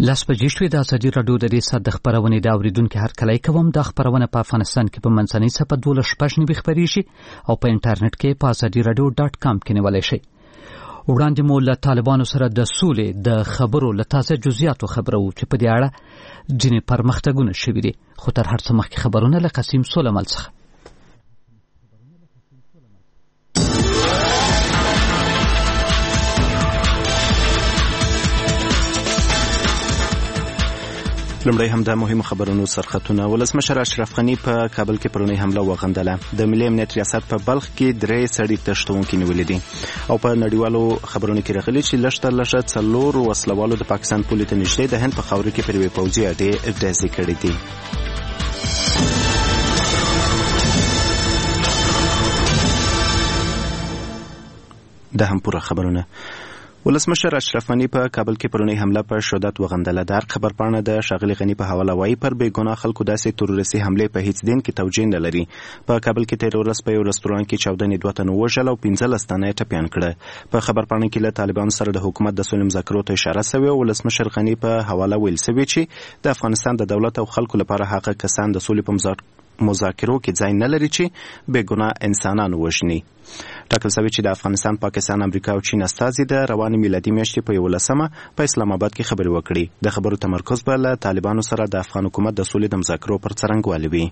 لاس بجې شوې د ازادي راډیو د دې ساعت د خپرونې د اوریدونکو هرکلی کوم. د خپرونه په افغانستان کې په منځنۍ صفحه 12 خپریږي او په انټرنیټ کې په azadiradio.com کې نیولای شئ. وړاندې مو له طالبانو سره د سولې د خبرو له تازه جزئیاتو خبرو چې په دې اړه ځینې پرمختګونه شوي دي، خو تر هر څه مخکې خبرونه له قسیم سلیمال څخه. لمړی هم د مهمو خبرونو سرخطونه. ولسمشر اشرف غني په کابل کې پرونی حمله وغندله. د ملي امنیت ریاست په بلخ کې 3 سړي تشتونکي نیولې دي او په نړیوالو خبرونو کې راغلي چې لږ 4 وسلوالو د پاکستان پولې ته نږدې د هند په خاوره کې پر یوې پوځي اډې ډزې کړې دي. د هم پوره خبرونه. ولسمشر اشرف غني په کابل کې پرونی حمله په شدت وغندله. د خبرپاڼه د شاغلي غني په حواله وایي پر بې ګناه خلکو داسې تروریستي حمله په هیڅ دین کې توجیه نه لري. په کابل کې تیر ورځ په یو رستوران کې 14 دوه تنه وژل او 15 تنه ټپيان کړه. په خبرپاڼه کې له طالبانو سره د حکومت د سولې مذاکرو ته اشاره شوې او ولسمشر غني په حواله ویل شوی چې د افغانستان د دولت او خلکو لپاره هغه کسان د سولې په مذاکرو کې ځای نه لري چې بې ګناه انسانان وژني. ټاکل شوی چې د افغانستان، پاکستان، امریکا او چین استازي د روانې میلادي میاشتې په 11 په اسلام آباد کې خبرې وکړي. د خبرو تمرکز به له طالبانو سره د افغان حکومت د سولې د مذاکرو پر څرنګوالي وي.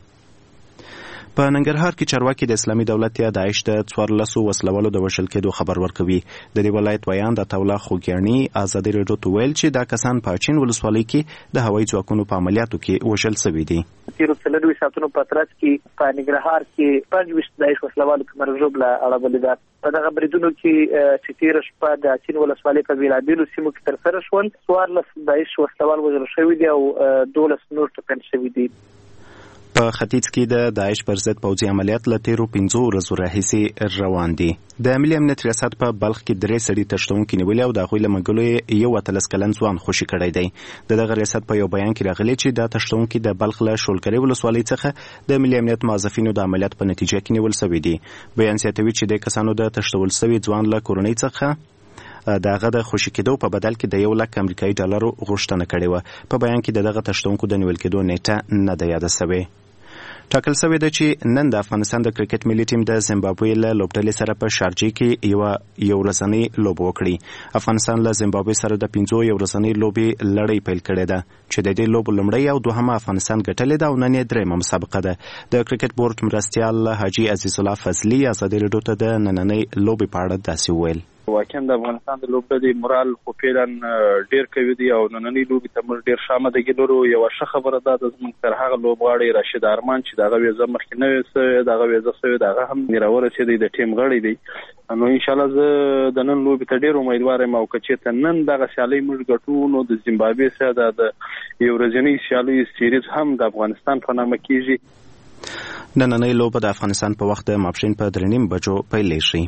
په ننګرهار کې چارواکي د اسلامي دولت یا داعش د 14 وسلوالو د وژل کېدو خبر ورکوي. د دې ولایت ویان د تولا خوګیانی ازادي راډیو ته ویل چې دا کسان په چین ولسوالۍ کې د هوایي ځواکونو په عملیاتو کې وژل شوي دي. تیرو څلوي ساتونو په ترڅ کې په ننګرهار کې 25 داعش وسلوالو په مرجوب له اړه بلیدات په دغه بریدونو کې چې تیر شپه د چین ولسوالۍ په بیلابیلو سیمو کې ترسره شول. 14 داعش وسلوال وژل شوي دي او 12 نور ټپيان شوي دي. په ختیځ کې د داعش پر ضد پوځي عملیات له تیرو 15 ورځو راهیسې روان دي. د ملي امنیت ریاست په بلخ کې 3 سړي تشتونکي نیولي او د هغوی له منګلو یو 13 کلن ځوان خوشي کړی دی. دغه ریاست په یو بیان کې راغلی چې د تشتونکي د بلخ له شولګرې ولسوالۍ څخه د ملي امنیت موظفینو د عملیات په نتیجه کې نیول شوي دي. بیان زیاتوي چې د کسانو د تشتول شوي ځوان له کورنۍ څخه دغه د خوشي کېدو په بدل کې د 1 لک امریکایي ډالرو غوښتنه کړې و. په بیان کې دغه تشتونکو د نیول کېدو نیټه نه ده یاده شوې. ټاکل شوی دی چې نن د افغانستان د کرکټ ملي ټیم د زیمبابوې له لوبډلې سره په شارجې کې یو ورځنۍ لوبه وکړي. افغانستان له زیمبابوې سره د 15 یو ورځنۍ لوبې لړۍ پیل کړې ده چې د دې لوبو لومړی او دوهمه افغانستان ګټلې ده او نن یې درېمه مسابقه ده. د کرکټ بورډ مرستیال حاجی عزیز الله فضلي ازادي راډیو ته د نننۍ لوبې په اړه داسې وویل. واقعا د افغانستان د لوبډلې مورال خو پیلن ډیر کوي دی او نننۍ لوبې ته موږ ډیر شامدګي لرو. یو ښه خبره ده د زموږ تر هغه لوبغاړی راشد ارمان چې دغه ویزه مخکې نه وسه دغه ویزه سوی دغه هم راورسېدی د ټیم غړی دی. نو ان شاء الله زه د نن لوبې ته ډیر امیدوار یم او که چېرته نن دغه سیالي موږ ګټو نو د زیمبابوې سره د یو ورځنۍ سیالۍ سیریز هم د افغانستان په نامه کیږي. نننۍ لوبه د افغانستان په وخت د ماپښین په 3:30 بجو پیلې شي.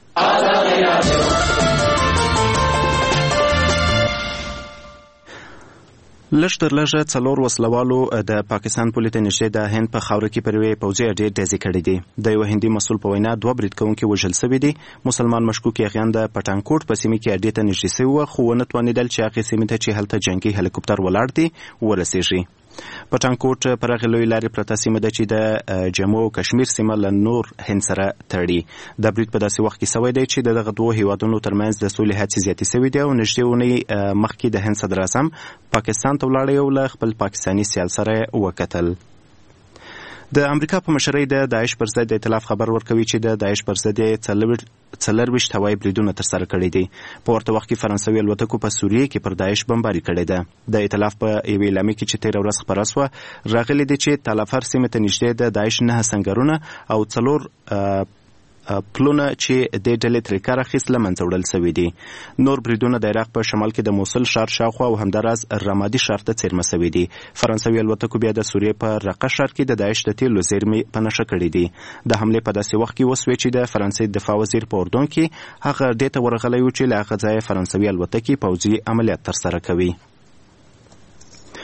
لږ تر لږه 4 وسلوالو د پاکستان پولې ته نږدې د هند په خاوره کې پر یوې پوځي اډې ډزې کړې دي. د یو هندي مسؤل په وینا 2 برید کوونکي وژل شوي دي. مسلمان مشکوک یاغیان د پټانکوټ په سیمه کې اډې ته نږدې شوي وو خو ونه توانېدل چې هغې سیمې ته چې هلته جنګي هلیکوپټر ولاړ دی ورسېږي. پټانکوټ پر هغې لویې لارې پرته سیمه ده چې د جموں او کشمیر سیمه له نور هند سره تړي. دا برید په داسې وخت کې شوی دی چې دغه دوه هیوادونو ترمنځ د سولې هڅې زیاتې شوې دي او نږدې اونۍ مخکې د هند صدر اعظم پاکستان ته ولاړی او له خپل پاکستاني سیال سره وکتل. د امریکا په مشرۍ د داعش پر ضد ائتلاف خبر ورکوي چې د داعش پر ضد 24 هوایي بریدونه ترسره کړي دي. په ورته وخت کې فرانسوي الوتکو په سوریه کې پر داعش بمباري کړې ده. د ائتلاف په یوې اعلامیه کې چې تیر ورځ خبره شوه راغلي دي چې تالافر سیمه ته نږدې د داعش 9 سنگرونه او 4 پلونه چې د ډلې ترې کار اخیست له منځه وړل شوي دي. نور بریدونه د عراق په شمال کې د موصل ښار شاوخوا او همداراز رمادي ښار ته څیرمه شوي دي. فرانسوي الوتکو بیا د سوریې په رقه ښار کې د داعش د تیلو زیرمې په نښه کړي دي. د حملې په داسې وخت کې وسوې چې د فرانسې دفاع وزیر په اردن کې هغه دې ته ورغلی و چې له هغه ځایه فرانسوي الوتکې پوځي عملیات ترسره کوي.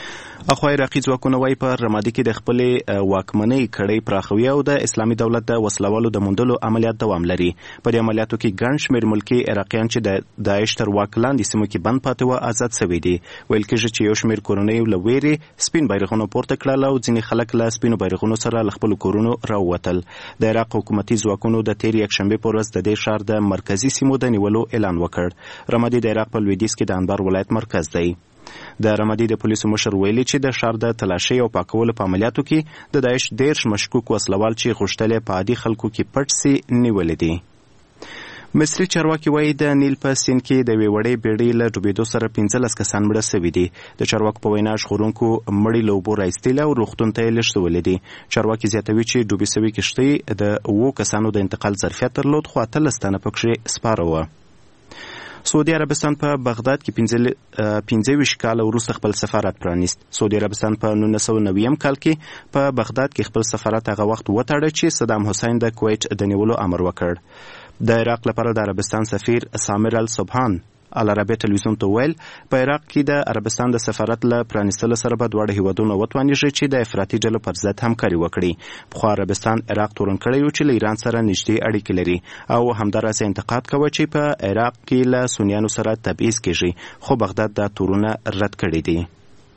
اخو عراقي ځواکونه وايي په رمادي کې د خپلې واکمنۍ کړۍ پراخوي او د اسلامي دولت د وسلوالو د موندلو عملیات دوام لري. په دې عملیاتو کې ګڼ شمېر ملکي عراقیان چې د داعش تر واک لاندې سیمو کې بند پاتې وو آزاد شوي دي. ویل کېږي چې یو شمېر کورنۍ له ویرې سپین بیرغونه پورته کړل او ځینې خلک له سپینو بیرغونو سره له خپلو کورونو راووتل. د عراق حکومتي ځواکونو د تېرې یکشنبې په ورځ د دې ښار د مرکزي سیمو د نیولو اعلان وکړ. رمادي د عراق په لویدیځ کې د انبار ولایت مرکز دی. د رمادي د پولیسو مشر ویلي چې د ښار د تلاشۍ او پاکولو په عملیاتو کې د داعش 13 مشکوک وسلوال چې غوښتل په عادي خلکو کې پټ سي نیولې دي. مصري چارواکي وایي د نیل په سیند کې د یوې وړې بیړۍ له ډوبېدو سره 15 کسان مړه سوي دي. د چارواکو په وینا ژغورونکو مړي له اوبو راایستلي او روغتون ته یې لېږدولي دي. چارواکي زیاتوي چې ډوبې سوي کښتۍ د 7 کسانو د انتقال ظرفیت درلود خو 18 تنه پکښې سپاره وه. سعودي عربستان په بغداد کې 25 کال وروسته خپل سفارت پرانیست. سعودي عربستان په 1990 کال کې په بغداد کې خپل سفارت هغه وخت وتړه چې صدام حسین د کویت د نیولو امر وکړ. د عراق لپاره د عربستان سفیر سامر الصبحان العربیه تلویزیون ته ویل په عراق کې د عربستان د سفارت له پرانیستلو سره به دواړه هیوادونه وتوانیږي چې د افراطي ډلو پر ضد همکاري وکړي. پخوا عربستان عراق تورن کړی و چې له ایران سره نږدې اړیکې لري او همدارسه انتقاد کوي چې په عراق کې له سنیانو سره تبعیض کیږي خو بغداد دا تورونه رد کړي دي.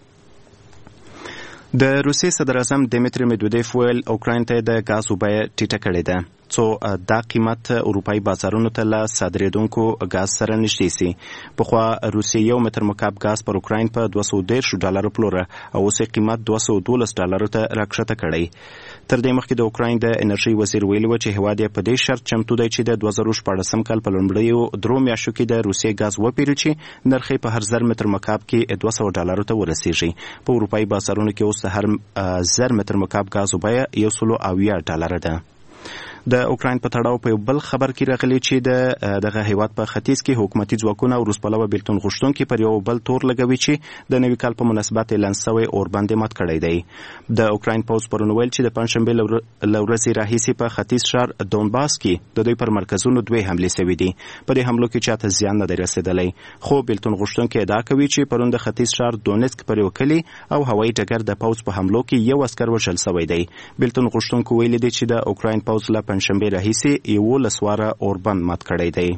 د روسیې صدر اعظم دیمیتری میدودیف ویل اوکراین ته د غاز بیه ټیټه کړې ده څو دا قیمت اروپایي بازارونو ته له صادرېدونکو غاز سره نږدې سي. پخوا روسیې 1 متر مکعب غاز پر اوکراین په $210 پلوره او اوس یې قیمت $212 ته راکښته کړی. تر دې مخکې د اوکراین د انرژي وزیر ویلي و چې هیواد یې په دې شرط چمتو دی چې د 2014 کال په لومړیو 3 میاشتو کې د روسیې غاز وپیري چې نرخ په هر 1000 متر مکعب کې $200 ته ورسیږي. په اروپایي بازارونو کې اوس د هر 1000 متر مکعب غاز بیه $170 ده. د اوکراین په تړاو په بل خبر کې راغلی چې دغه هیواد په ختیځ کې حکومتي ځواکونه او روسپلوه بیلتون غوښتونکي پر یو بل تور لګوي چې د نوي کال په مناسبت اعلان شوی اوربند مات کړی دی. د اوکراین پوځ پرون ویل چې د پنځشنبې له ورځې راهیسې په ختیځ ښار دونباس کې د دوی پر مرکزونو 2 حملې شوې دي. په دې حملو کې چاته زیان نه دی رسېدلی خو بیلتون غوښتونکي ادعا کوي چې پرون د ختیځ ښار دونیتسک پر یو کلي او هوایي ډګر د پوځ په حملو کې یو عسکر وژل شوی دی. بیلتون غوښتونکو ویلي دي چې د اوکراین پوځ له پنځشنبې راهیسې 11 واره اوربند مات کړی دی.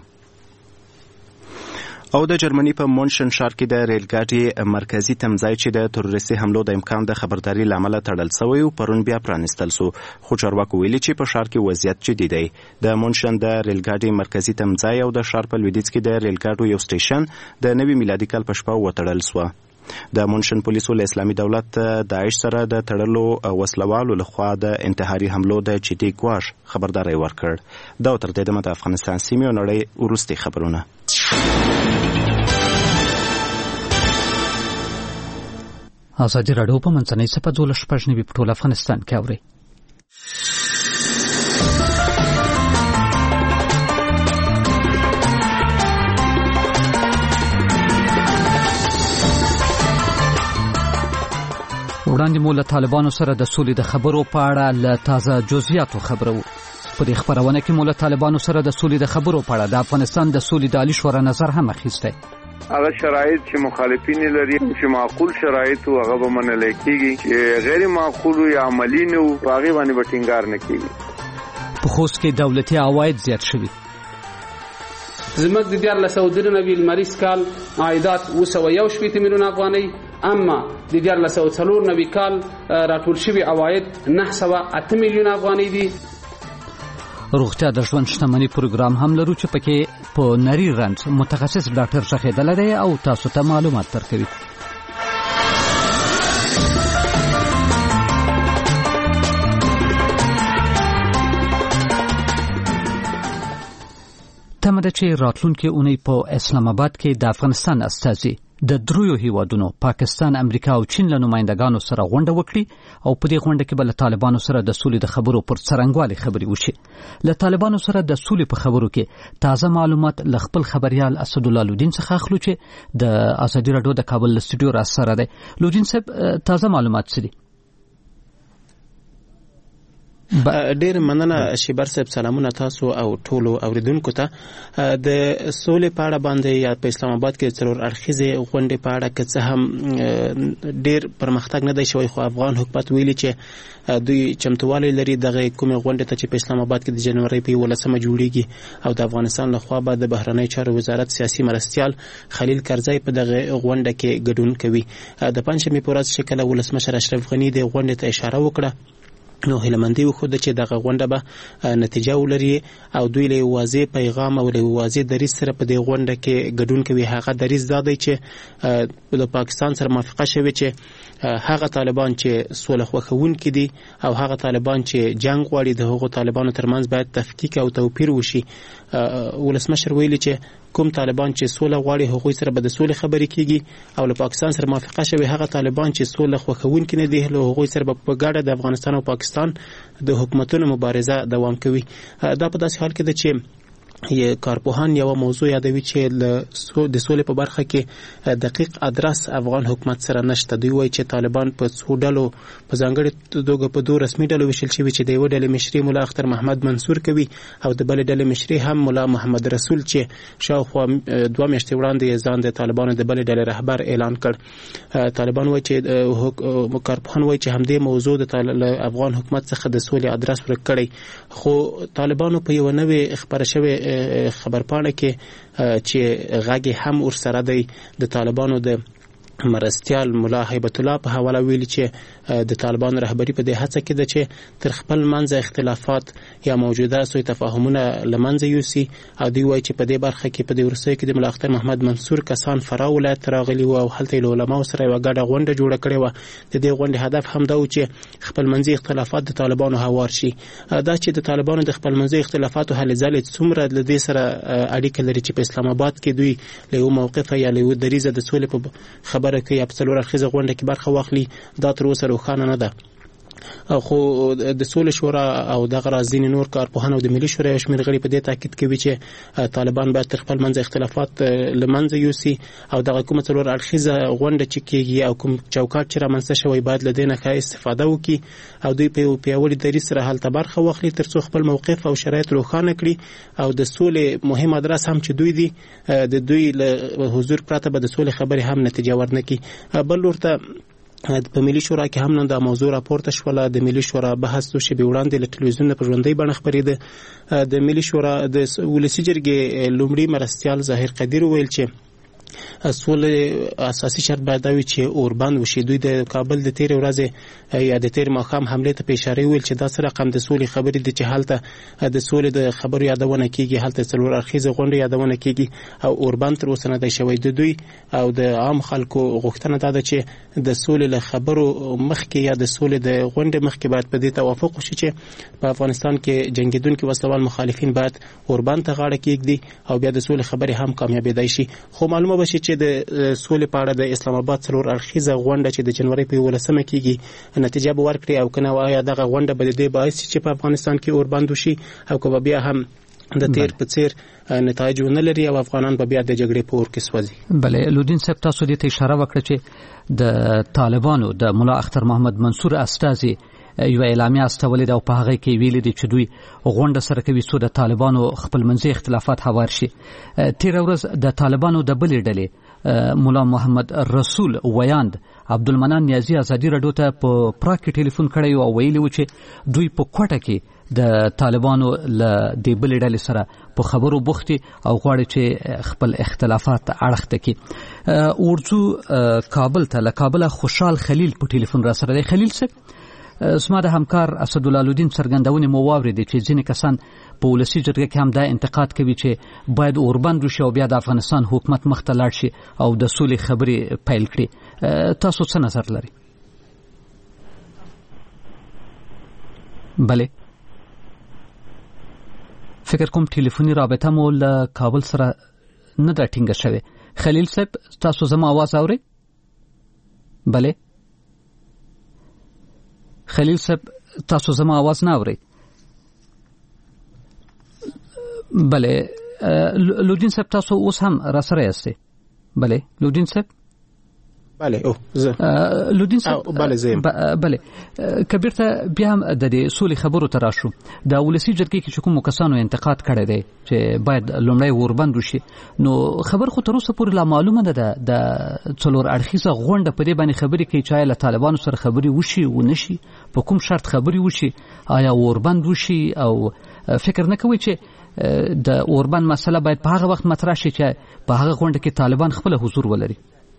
او د جرمني په مونشن ښار کې د ریل ګاډي مرکزي تمځای چې د تروریستي حملو د امکان د خبرداري له امله تړل شوی و پرون بیا پرانیستل شو خو چارواکو ویلي چې په ښار کې وضعیت جدي دی. د مونشن د ریل ګاډي مرکزي تمځای او د ښار په لویدیځ کې د ریل ګاډو یو سټیشن د نوي میلادي کال په شپه وتړل شو. د مونشن پولیسو له اسلامي دولت داعش سره د تړلو وسلوالو لخوا د انتحاري حملو د جدي ګواښ خبرداری ورکړ. دا تر دې دمه د افغانستان سیمې او نړۍ وروستي خبرونه. ازادي راډیو په منځنۍ سپه 12 په ټول افغانستان کې اوري. وړاندې مو له طالبانو سره د سولې د خبرو په اړه له تازه جزئیاتو خبرو. په دې خبرونه کې مو له طالبانو سره د سولې د خبرو په اړه د افغانستان د سولې د عالی شورا نظر هم اخیستی. هغه شرایط چې مخالفین لري چې معقول شرایط او هغه به منل کېږي چې غیر معقول یا عملی نه او هغه باندې به ټینګار نه کېږي. په خوست کې دولتي عواید زیات شوي. زموږ د 1490 لمریز کال عایدات 201 میلیون افغانۍ اما د 1494 کال راټول شوي عواید 908 میلیون افغانۍ دي. روغتیا د ژوند شتمنۍ پروګرام هم لرو چې پکې په نری رنځ متخصص ډاکټر شخیدل دی او تاسو ته معلومات درکوي. تمه ده چې راتلونکي اونۍ په اسلام آباد کې د افغانستان استازي د دریو هیوادونو پاکستان، امریکا او چین له نمائندګانو سره غونډه وکړي او په دې غونډه کې به له طالبانو سره د سولې د خبرو پر څرنګوالي خبرې وشي. له طالبانو سره د سولې په خبرو کې تازه معلومات له خپل خبريال اسدالله لودین څخه اخلو چې د ازادي راډیو د کابل استودیو را سره دی. لودین صاحب، تازه معلومات څه دي؟ ډېر مننه شیبر صاحب. سلامونه تاسو او ټولو اوریدونکو ته. د سولې په اړه باندې یا په اسلام آباد کې څلور اړخیزې غونډې په اړه که څه هم ډېر پرمختګ نه دی شوی، خو افغان حکومت ویلي چې دوی چمتووالی لري دغه کومې غونډې ته چې په اسلام آباد کې د جنوري په 11 جوړیږي او د افغانستان لخوا به د بهرنی چارو وزارت سیاسي مرستیال خلیل کرزی په دغه غونډه کې ګډون کوي. د پنځمې په ورځ چې کله ولسمشر اشرف غني د غونډې ته اشاره وکړه، نو هیلمندي وخوده چې دغه غونډه به نتیجه ولري او دوی له واضح پیغام او له واضح دریځ سره په دې غونډه کې ګډون کوي. هغه دریځ دا دی چې د پاکستان سره موافقه شوی چې هغه طالبان چې سوله خوښونکي دي او هغه طالبان چې جنگ غواړي د هغو طالبانو ترمنځ باید تفکیک او توپیر وشي. ولسمشر ویلي چې کوم طالبان چې سوله غواړي هغوی سره به د سولې خبرې کیږي او له پاکستان سره موافقه شوی هغه طالبان چې سوله خوښونکي نه دي له هغوی سره به په ګډه د افغانستان او پاکستان د حکومتونو مبارزه دوام کوي. دا په داسې حال کې ده چې کارپوهان یو موضوع یادوي چې د سولې په برخه کې دقیق ادرس افغان حکومت سره نشته. دوی وایي چې طالبان په څو ډلو په ځانګړي توګه په دوه رسمي ډلو ویشل شوي چې د یو ډلې مشري مولا اختر محمد منصور کوي او د بل ډلې مشري هم مولا محمد رسول چې شاوخوا 2 میاشتې وړاندې ځان د طالبانو د بل ډلې رهبر اعلان کړ. طالبان وایي چې کارپوهان وایي چې همدې موضوع د افغان حکومت څخه د سولې ادرس ورکړي، خو طالبانو په یو نوې خبره شوی خبرپاڼه کې چې غږی هم ورسره دی د طالبانو د مرستیال مولا هیبت الله په حواله ویلي چې د طالبان رهبری په دې هڅه کې ده چې تر خپل منځ اختلافات یا موجوده سوء تفاهمونه لمنځه یوسي او دوی وایي چې په دې برخه کې په دې ورسې کې د مولا اختر محمد منصور کسان فراه ولایت راغلي او هلته له علماو سره یو ګډه غونډه جوړه کړې و. د دې غونډې هدف هم دا و چې خپل منځي اختلافات د طالبانو هوار شي. دا چې د طالبانو د خپل منځي اختلافاتو حل ځلې څومره له دې سره اړیکه لري چې په اسلام آباد کې دوی له یو موقف یا له دریزه د سولې په خبره کې یا په څلور اړخیزه غونډه کې برخه واخلي، دا تر اوسه روښانه نه ده. خو د سولې شورا او دغه راځین نور کارپوهان او د ملي شورا شمیر غړي په دې تاکید کوي چې طالبان باید تر خپل منځ اختلافات لمنځه یوسي او دغه کوم څلور اړخیزه غونډه چې کیږي او کوم چوکاټ چې رامنځته شوی باید له دې نه ښه استفاده وکړي او دوی په پیاوړي دریځ سره هلته برخه واخلي ترڅو خپل موقف او شرایط روښانه کړي او د سولې مهم ادرس هم چې دوی دي د دوی له حضور پرته به د سولې خبرې هم نتیجه ورنکړي. بل ورته په ملي شورا کې هم نن دا موضوع راپورته شوله. د ملي شورا بحث دوه شپې وړاندې له ټلویزیون په ژوندۍ بڼه خپرېده. د ملي شورا د ولسي جرګې لومړي مرستیال ظاهر قدیر ویل چې سولې اساسي شرط باید دا وي چې اوربند وشي. دوی د کابل د تیر ورځې یا د تیر ماښام حمله ته په اشاره ویل چې دا سره رقم د سولې خبرې دي چې هلته د سولې د خبرو یادونه کیږي، هلته څلور اړخیزه غونډه یادونه کیږي او اوربند تر اوسه نه دی شوی. د دوی او د عام خلکو غوښتنه دا ده چې د سولې له خبرو مخکې یا د سولې د غونډې مخکې باید په دې توافق وشي چې په افغانستان کې جنگیدونکي وسلوال مخالفین باید اوربند ته غاړه کېږدي او بیا د سولې خبرې هم کامیابېدای شي. خو معلومه بشي چې د سولې په اړه د اسلام آباد څلور اړخیزه غونډه چې د جنوري په 11 کېږي نتیجه به ورکړي او کنه وایا دغه غونډه به د دې باعث چې په افغانستان کې اوربند وشي او که بیا هم د تیر په څیر نتایج ونه لري او افغانان به بیا د جګړې په اور کې سوځي. بلې لودین صاحب تاسو دې ته اشاره وکړه چې د طالبانو د مولا اختر محمد منصور استازي یو اعلامیه استولې او په هغه کې ویل دي چې دوی غونډه سره کوي څو د طالبانو خپل منځي اختلافات هوار شي. تیر ورځ د طالبانو د بلې ډلې مولا محمد رسول ویاند عبدالمنان نیازی ازادي رادیو ته په پراکې ټلیفون کړی او ویلي و چې دوی په کوټه کې د طالبانو له دې بلې ډلې سره په خبرو بوختي او غواړي چې خپل اختلافات اړخته کړي. ورځو کابل ته له کابل خوشحال خلیل په ټلیفون را سره دی. خلیل صاحب زما د همکار اسدالله الدین څرګندونې مو واورېدې چې ځینې کسان په ولسي جرګه کې هم دا انتقاد کوي چې باید اوربند وشي او بیا د افغانستان حکومت مخ ته لاړ شي او د سولې خبرې پیل کړي. تاسو څه نظر لرئ؟ بله فکر کوم ټلیفوني رابطه مو له کابل سره نه ده ټینګه شوې. خلیل صاحب تاسو زما आवाज اورئ؟ بله خلیل صاحب تاسو زما आवाज نه اورئ؟ بله لودین صاحب تاسو اوس هم را سره یاستئ؟ بله لودین صاحب بله لودین صاحب بله کبیر ته بیا هم د دې سولې خبرو ته راشو د ولسی جرګې کې کوم کسانو انتقاد کړی دی چې باید لومړی اوربند وشي نو خبر خو تر اوسه پورې لا معلومه ده د څلور اړخیزه غونډه په دې باندې خبرې کوي چې له طالبانو سره خبرې وشي و نشي په کوم شرط خبرې وشي آیا اوربند وشي او فکر نه کوي چې د اوربند مسله باید په هغه وخت مطرح شي چې په هغه غونډه کې طالبان خپل حضور ولري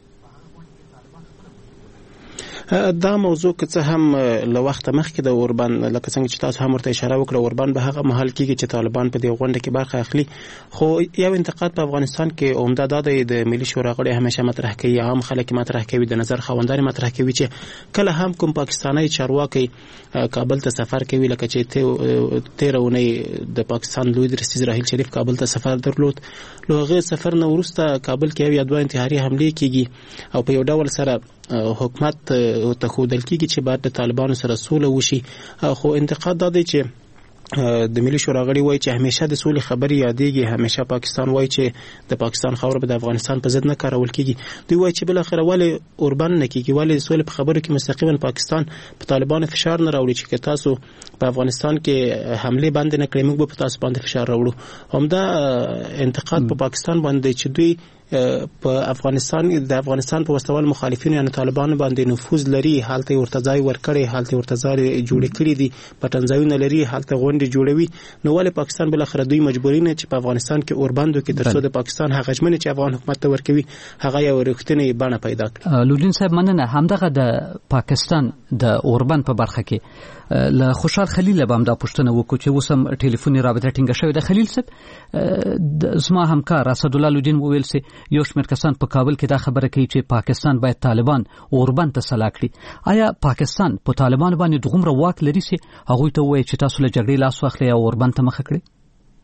دا موضوع که څه هم له وخت مخکې د اوربند لکه څنګه چې تاسو هم ورته اشاره وکړه اوربند به هغه محل کېږي چې طالبان په دې غونډه کې برخه اخلي خو یو انتقاد په افغانستان کې عمده دا دی د ملي شورا غړي همیشه مطرح کوي عام خلک مطرح کوي د نظر خاوندان مطرح کوي چې کله هم کوم پاکستاني چارواکي کابل ته سفر کوي لکه چې 13 د پاکستان لوی رئیس اسرائیل شریف کابل ته سفر درلود نو هغه سفر نه وروسته کابل کې یو یا دوه انتحاري حمله کیږي او په یو ډول سره حکومت ته خودل کیږي چې بعد د طالبانو سره سوله وشي خو انتقاد دا دی چې د ملي شورا غړي وایي چې همیشه د سولې خبرې یادېږي همیشه پاکستان وایي چې د پاکستان خاور به د افغانستان په ضد نه کارول کیږي دوی وایي چې بل اخر ولې اوربند نه کیږي ولې د سولې په خبرو کې مستقیما پاکستان په طالبانو فشار نه راوړي چې تاسو په افغانستان کې حمله باندې نه کړئ موږ به په تاسو باندې فشار راوړو همدا انتقاد په پاکستان باندې چې دوی په افغانستان په وسوال مخالفینو یعنی طالبانو باندې نفوذ لري حالت ورتځای ورکړي حالت ورتځای جوړ کړي دي پټنځایونه لري حالت غونډې جوړوي نو ولې پاکستان بل اخر دوی مجبورین چې په افغانستان کې اوربندو کې ترڅو د پاکستان هغه ژمنه چې افغان حکومت ته ورکوي هغه یو رښتینی بڼه پیدا کړي لودین صاحب مننه همدغه د پاکستان د اوربند په برخه کې له خوشحال خلیل به هم دا پوښتنه وکړو چې اوس هم ټلیفوني رابطه ټینګه شوې ده خلیل صاحب زما همکار اسد الله لودین وویل سي یو شمېر کسان په کابل کې دا خبره کوي چې پاکستان باید طالبان اوربند ته سلا کړي آیا پاکستان په طالبان باندې دغومره واک لري چې هغه ته وایي چې تاسو له جګړې لاس واخلئ او اوربند ته مخه کړئ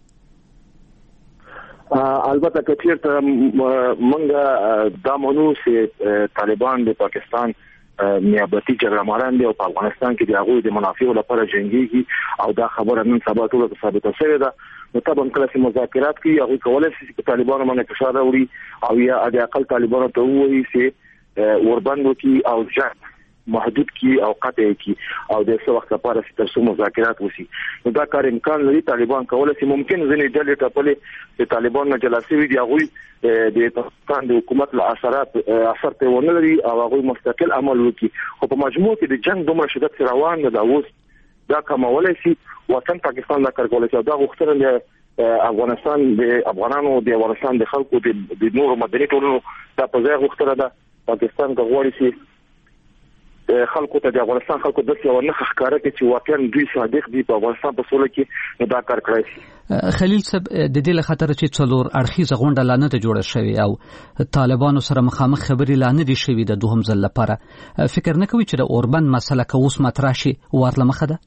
البته کثیر ته منګه دا مونږ چې طالبان د پاکستان نیابتي جګړه ماران دي او په افغانستان کې د هغه د منافعو لپاره جنگيږي او دا خبره نن سبا ټول ثابته شوې ده نو طبعا کله چې مذاکرات کوي هغه کولای شي چې طالبانو باندې فشار راوړي او یا د اقل طالبانو ته وایي چې اوربند وکي او ځان محدود کی او قطع کی او د څه وخت لپاره چې ترڅو مذاکرات وشي نو دا کار امکان لري طالبان کولای شي ممکن ځینې ډلې ټاپلې د طالبان نه جلسې وي دی هغه د پاکستان د حکومت له اثر ته ونه لري او هغه مستقل عمل وکړي خو په مجموع کې د جنگ دومره شدت روان ده اوس دا کومولای شي وطن پاکستان دا کار کولای شي دا غوښتنه افغانستان د افغانانو د افغانستان د خلکو د نورو مدني ټولنو دا په ځای غوښتنه ده پاکستان د غوړي شي خلکو ته د افغانستان خلکو د څه ونه ښکارا کې چې واقعا دوی صادق دي په افغانستان په سولې کې دا کار کوي خلیل صاحب د دې له خاطر چې څلور اړخیزه غونډه لانه ته جوړه شوې او طالبانو سره مخامخ خبرې لانه دي شوې د دوهم ځل لپاره فکر نه کوي چې د اوربند مسله که اوس مطرح شي ورله مخه ده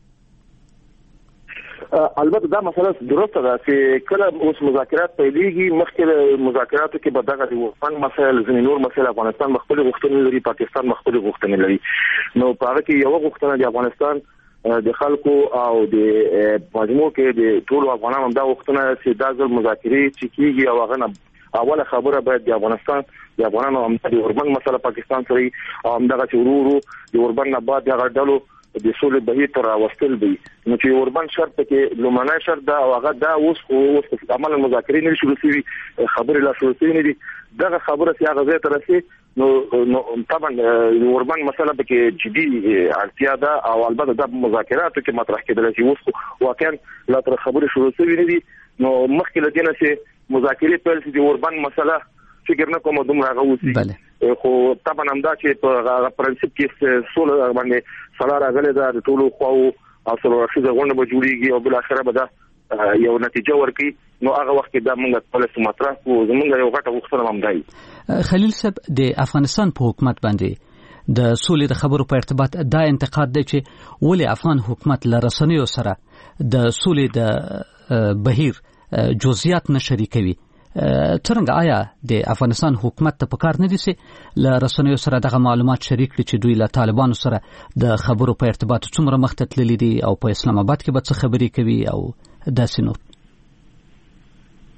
البته دا مسله درسته ده چې کله اوس مذاکرات پیلېږي مخکې مذاکراتو کې به دغه د اوربند مسله ځینې نور مسله افغانستان مخبل غوښتنې لري پاکستان مخبل غوښتنې لري نو په هغه کې یو غوښتنه د افغانستان د خلکو او د مجموع کې د ټولو افغانانو دا غوښتنه چې دا ځل مذاکرې چې کیږي او هغه اوله خبره باید د افغانستان د افغانانو هم د اوربند مسله پاکستان سره او هم دغه ورورو د اوربند نه بعد دغه ډلو د سولې بهیر تر واستل دي نو چې اوربند شرط کې لومړنی شرط دا او هغه دا اوس عمل مذاکرې نه شروع شوي خبرې لا شروع شوي نه دي دغه خبره چې هغه ځای ته رسي نو طبعا اوربند مسله به کې جدي اړتیا ده او البته د مذاکراتو کې مطرح کېدل چې اوس واقعا لا تر خبرې شروع شوي نه دي نو مخکې له دې نه چې مذاکرې پیل شي د اوربند مسله فکر نه کوم دومره غوسی خو طبعا هم دا چې په پرنسپ کې سوله باندې سلا راغله دا ټولو خو او سره راځي غونډه به جوړیږي او بل اخره به دا یو نتیجه ورکړي نو هغه وخت دا موږ خپل سماترا او زموږ یو غټه غوښتنه هم دی خلیل صاحب د افغانستان په حکومت باندې د سولې د خبرو په ارتباط دا انتقاد دی چې ولې افغان حکومت لرسنیو سره د سولې د بهیر جزئیات نشری کوي څنګه آیا د افغانستان حکومت ته پکار نه دي چې له رسنیو سره دغه معلومات شریک کړي چې دوی له طالبانو سره د خبرو په ارتباط څومره مخته تللي دي او په اسلام آباد کې به څه خبرې کوي او داسې نور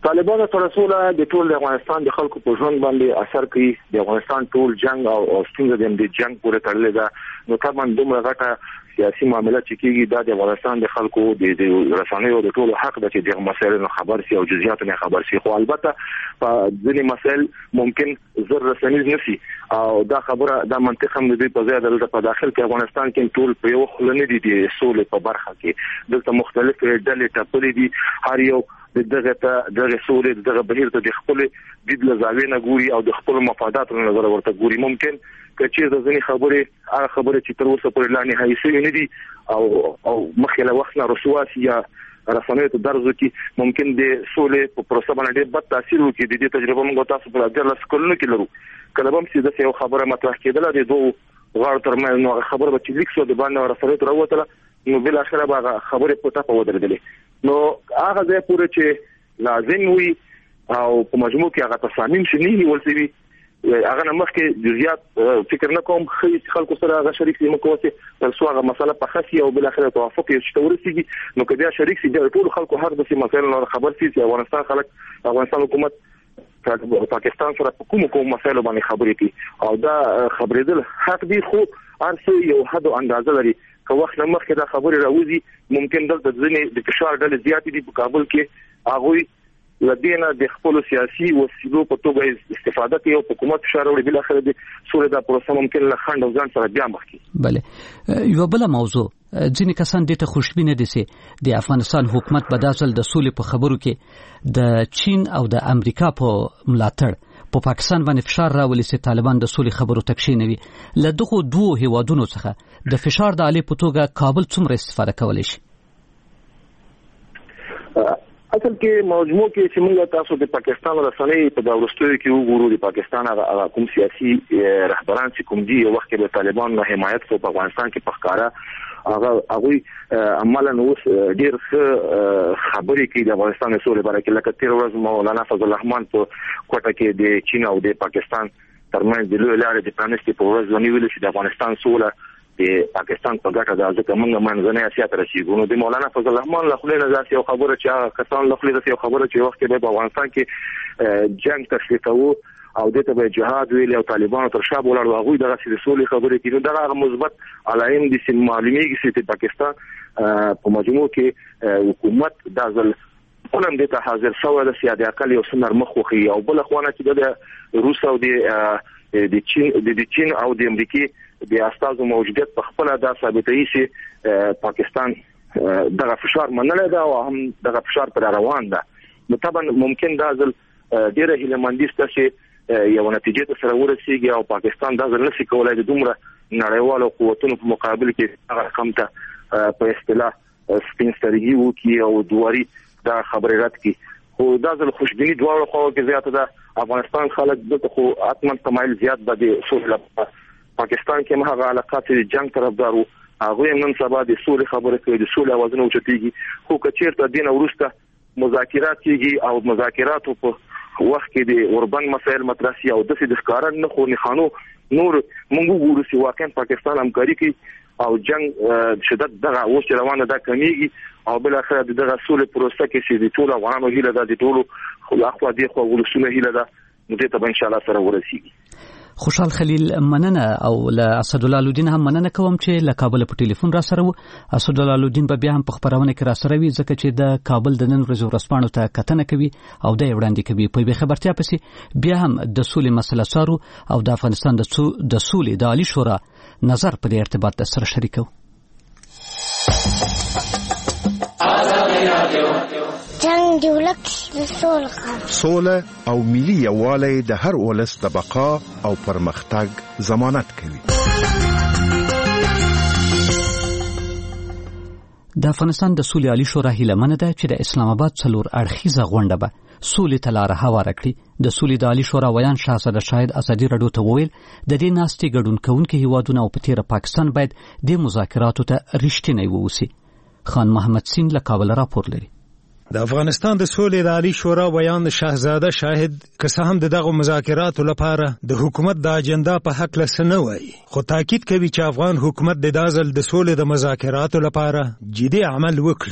طالبانو سره سوله د ټول افغانستان د خلکو په ژوند باندې اثر کوي. د افغانستان ټول جنگ او ستونزه د جنگ پورې تړلې ده. نو طبعا دومره غټه سیاسي معاملات چې کیږي دا د افغانستان د خلکو د رسنیو د ټولو حق ده چې د مسایلو خبر سي او جزئیاتو نه خبر سي. خو البته په ځینې مسایل ممکن زر رسنیز نشي او دا خبره دا منطق هم دی په ځای د په داخل کې افغانستان کې ټول په یو خلنه دي د سولې په برخه کې دلته مختلف ډلې ټاکلې دي. هر یو دغه سولې دغه بهیر ته د خپل د لزاوی نه ګوري او د خپل مفاداتو نه نظر ورته ګوري. ممکن کچې د ځینې خبره چې تر اوسه پورې لا نهایي شوې نه دي او مخکې له وخت نه رسواسي یا رسنیو ته درځو کې ممکن د سولې په پروسه باندې ډېر بد تاثیر وکړي. د دې تجربه موږ تاسو په ډېر کلونو کې لرو. کله به هم چې د یو خبره مطرح کېدله د دوه غاړو ترمنځ نو خبره به چې لیک شو د باندې رسنیو ته راوتله نو بل اخره به خبرې په ټاپه ودرېدلې. نو هغه ځای پورې چې لازم وي او په مجموع کې هغه تصامیم شي نه نیول شي هغه نه مخکې جزئیات فکر نه کوم خلکو سره هغه شریک سي مکوسي تر څو هغه مسله په خاصي او بل اخر توافق یې شته ورسیږي. نو کله شریک سي د ټول خلکو حق د مسایلو خبر سي چې افغانستان حکومت پاکستان سره په کوم مسایلو باندې خبرې کوي او دا خبرېدل حق دي. خو ارڅه یو حد او اندازه لري. که وخت نه مخکې دا خبرې راوځي ممکن دلته ځینې د فشار ډلې زیات دي په کابل کې هغه لدينا د خپل سیاسي وسیلو په توګه استفاده کوي او حکومت فشار وړي. بل اخر د سوري دا پروسه ممکن له خند او ځان سره بیا مخ کی. بله یو بل موضوع ځینې کسان د ته خوشبینه دي چې د افغانستان حکومت په داسل د سولې په خبرو کې د چین او د امریکا په ملاتړ په پاکستان باندې فشار راولي چې طالبان د سولې خبرو تکشینوي. له دغه دوه هیوادونو څخه د فشار د علی په توګه کابل څومره استفاده کولی شي؟ اصل کې موضوع کې چې موږ تاسو د پاکستان رسنۍ په دا ورستوي کې وګورو د پاکستان هغه کوم سیاسي رهبران چې کوم دي وخت کې د طالبان نه حمایت په افغانستان کې پخکارا هغه عملاً اوس ډیر خبرې کوي د افغانستان سولې باره کې. لکه تیر ورځ مولانا فضل الرحمن په کوټه کې د چین او د پاکستان ترمنځ د لوی لارې د پرانیستي په ورځ ونیول چې د افغانستان سوله د پاکستان په ګټه ده. ځکه موږ منځنۍ اسیا ته رسیدو. نو د مولانا فضل الرحمن له خلینو ځاسي یو خبره چې کسان له خلینو یو خبره چې وخت کې په افغانستان کې جنگ تشویق کوو او دته به جهاد ویل او طالبانو تر شا بولر واغوي دغه د سولې خبرې کوي. دغه مثبت علایم د سیم معلومیږي چې پاکستان په مجموع کې حکومت دازل اونم د ته حاضر شو د سیادت اقل یو سنر مخوخي او بل خوانه چې د روس او د چین او د امریکای د استازو موجودیت په خپل دا ثابتوي چې پاکستان دغه فشار منل دا او هم دغه فشار پر روان ده. نو طبعا ممکن دا ځل ډیره هیلمندیسته چې یو نتیجه سره ورسیږي او پاکستان دا ځل نشي کولای د دومره نړیوالو قوتونو په مقابل کې هغه رقم ته په اصطلاح سپینسترګي وکي او دواري دا خبرې رات کی. خو دا ځل خوشبینی دواړو خواو کې زیاته ده. افغانستان خلک دغه خو اتمن تمایل زیات به د سولې پاکستان کې مهغه علاقات د جنگ طرفدارو هغه نن سبا د سولې خبره کوي د سولې اوازونه اوچتيږي. خو کچیرته دین ورسته مذاکرات کیږي او مذاکرات په وخت کې د اوربن مسایل مطرح شي او د ښکارن نه خو نه خانو نور موږ ګورو چې واقعا پاکستان همکاري کوي او جنگ شدت دغه اوس روانه ده کمیږي او بل اخر دغه سولې پروسه کې چې د ټول افغانانو هیله ده د ټول خو دی خو ولسونه هیله ده نو دې ته ان شاء الله سره ورسیږي. خوشحال خلیل مننه او له اسدالله الدین هم مننه کوم چې له کابل په ټلیفون را سره و. اسدالله الدین به بیا هم په خبرونه کې را سره وي ځکه چې د کابل د نن ورځې ورسپانو ته کتنه کوي او د وړاندې کوي. په خبرتیا پسې بیا هم د سولې مسله څارو او د افغانستان د سولې د عالی شورا نظر په ارتباط سره شریکو. جنگ جوړک د سوله او ملي یووالی د هر ولس د بقا او پرمختګ ضمانت کوي. د افغانستان د سولې عالی شورا هیله منه ده چې د اسلام آباد څلور اړخیزه غونډه به سولې ته لار هواره کړي. د سولې د عالی شورا ویان شاهزاده شاهد ازادي رادیو ته وویل د دې ناستې ګډون کوونکي هیوادونه او په تیره پاکستان باید د مذاکراتو ته رښتینی ووسی. خان محمد سین له کابل راپور لري. د افغانستان د سولې د عالی شورا بیان شاهزاده شاهد که څه هم دغه مذاکراتو لپاره د حکومت د اجنډا په حق لسنه وایي خو تاکید کوي چې افغان حکومت د دازل د سولې د مذاکراتو لپاره جدي عمل وکړي.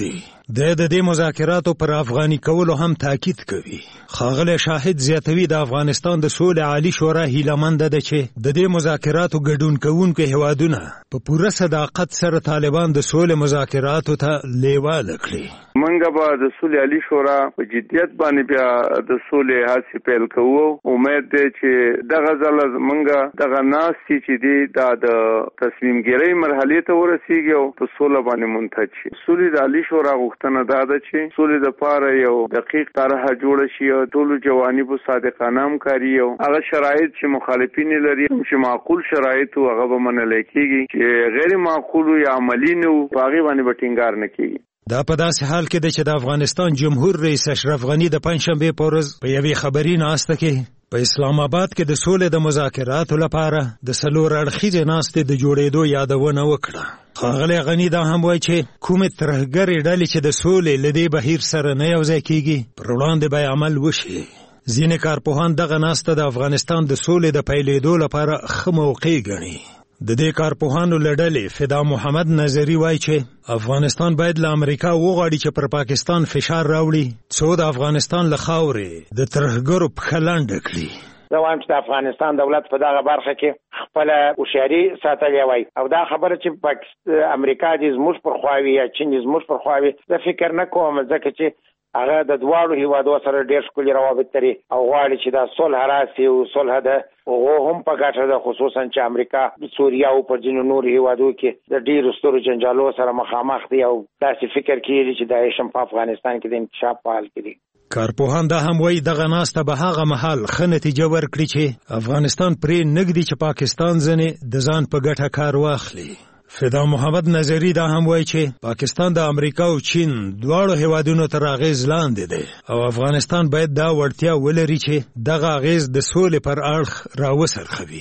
د دې مذاکراتو پر افغاني کولو هم تاکید کوي. ښاغلی شاهد زیاتوي د افغانستان د سولې عالی شورا هیلهمنده ده چې د دې مذاکراتو ګډون کوونکو هیوادونه په پوره صداقت سره طالبان د سولې مذاکراتو ته لیواله کړي. منګه به د سولې عالی شورا په جدیت باندې بیا د سولې هڅې پیل کوو. امید دی چې دغه ځل منګه دغه ناستې چې دی دا د تصمیم ګیرۍ مرحلې ته ورسیږي او په سوله باندې منتج شي. سولې عالی شورا غوښتنه دا ده چې سولې لپاره یو دقیق طرح جوړ شي او ټول جوانبو صادقانه همکاري او هغه شرایط چې مخالفین لري چې معقول شرایط او هغه به منل کېږي چې غیر معقول یا عملی نه او هغه باندې به ټینګار نه کېږي. دا په داسې حال کې ده چې د افغانستان جمهور رئیس اشرف غني د پنجشنبې په ورځ په یوې خبري ناسته کې په اسلام آباد کې د سولې د مذاکراتو لپاره د 4 اړخیزې ناستې د جوړېدو یادونه وکړه. ښاغلی غني دا هم وایي چې کومې ترهګرې ډلې چې د سولې له دې بهیر سره نه یوځای کېږي پر وړاندې به عمل وشي. ځینې کارپوهان دغه ناسته د افغانستان د سولې د پیلېدو لپاره ښه موقع ګڼي. د دې کارپوهانو له ډلې فدا محمد نظري وایي چې افغانستان باید له امریکا وغواړي چې پر پاکستان فشار راوړي څو د افغانستان له خاورې د ترهګرو پښه لنډه کړي. زه وایم چې د افغانستان دولت په دغه برخه کې خپله هوښیاري ساتلې وای او دا خبره چې امریکا دې زموږ پر خوا وي یا چین دې زموږ پر خوا وي زه فکر نه کوم ځکه چې هغه د دواړو هیوادو سره ډېر ښکلي روابط لري او غواړي چې دا صلح راسي او صلح ده هغو هم په ګټه ده خصوصا چې امریکا سوریه او پر ځینو نورو هیوادو کې د ډېرو سترو جنجالو سره مخامخ دی او داسې فکر کوي چې داعش هم په افغانستان کې د انکشاف په حال کې دی. کارپوهان دا هم وایي دغه ناسته به هغه مهال ښه نتیجه ورکړي چې افغانستان پرې نږدي چې پاکستان ځنې د ځان په ګټه کار واخلي. فدا محمد نظری دا هم وایي چې پاکستان د امریکا او چین دواړو هیوادونو تر اغیز لاندې دی او افغانستان باید دا وړتیا ولري چې دغه اغیز د سولې پر اړخ راوڅرخوي.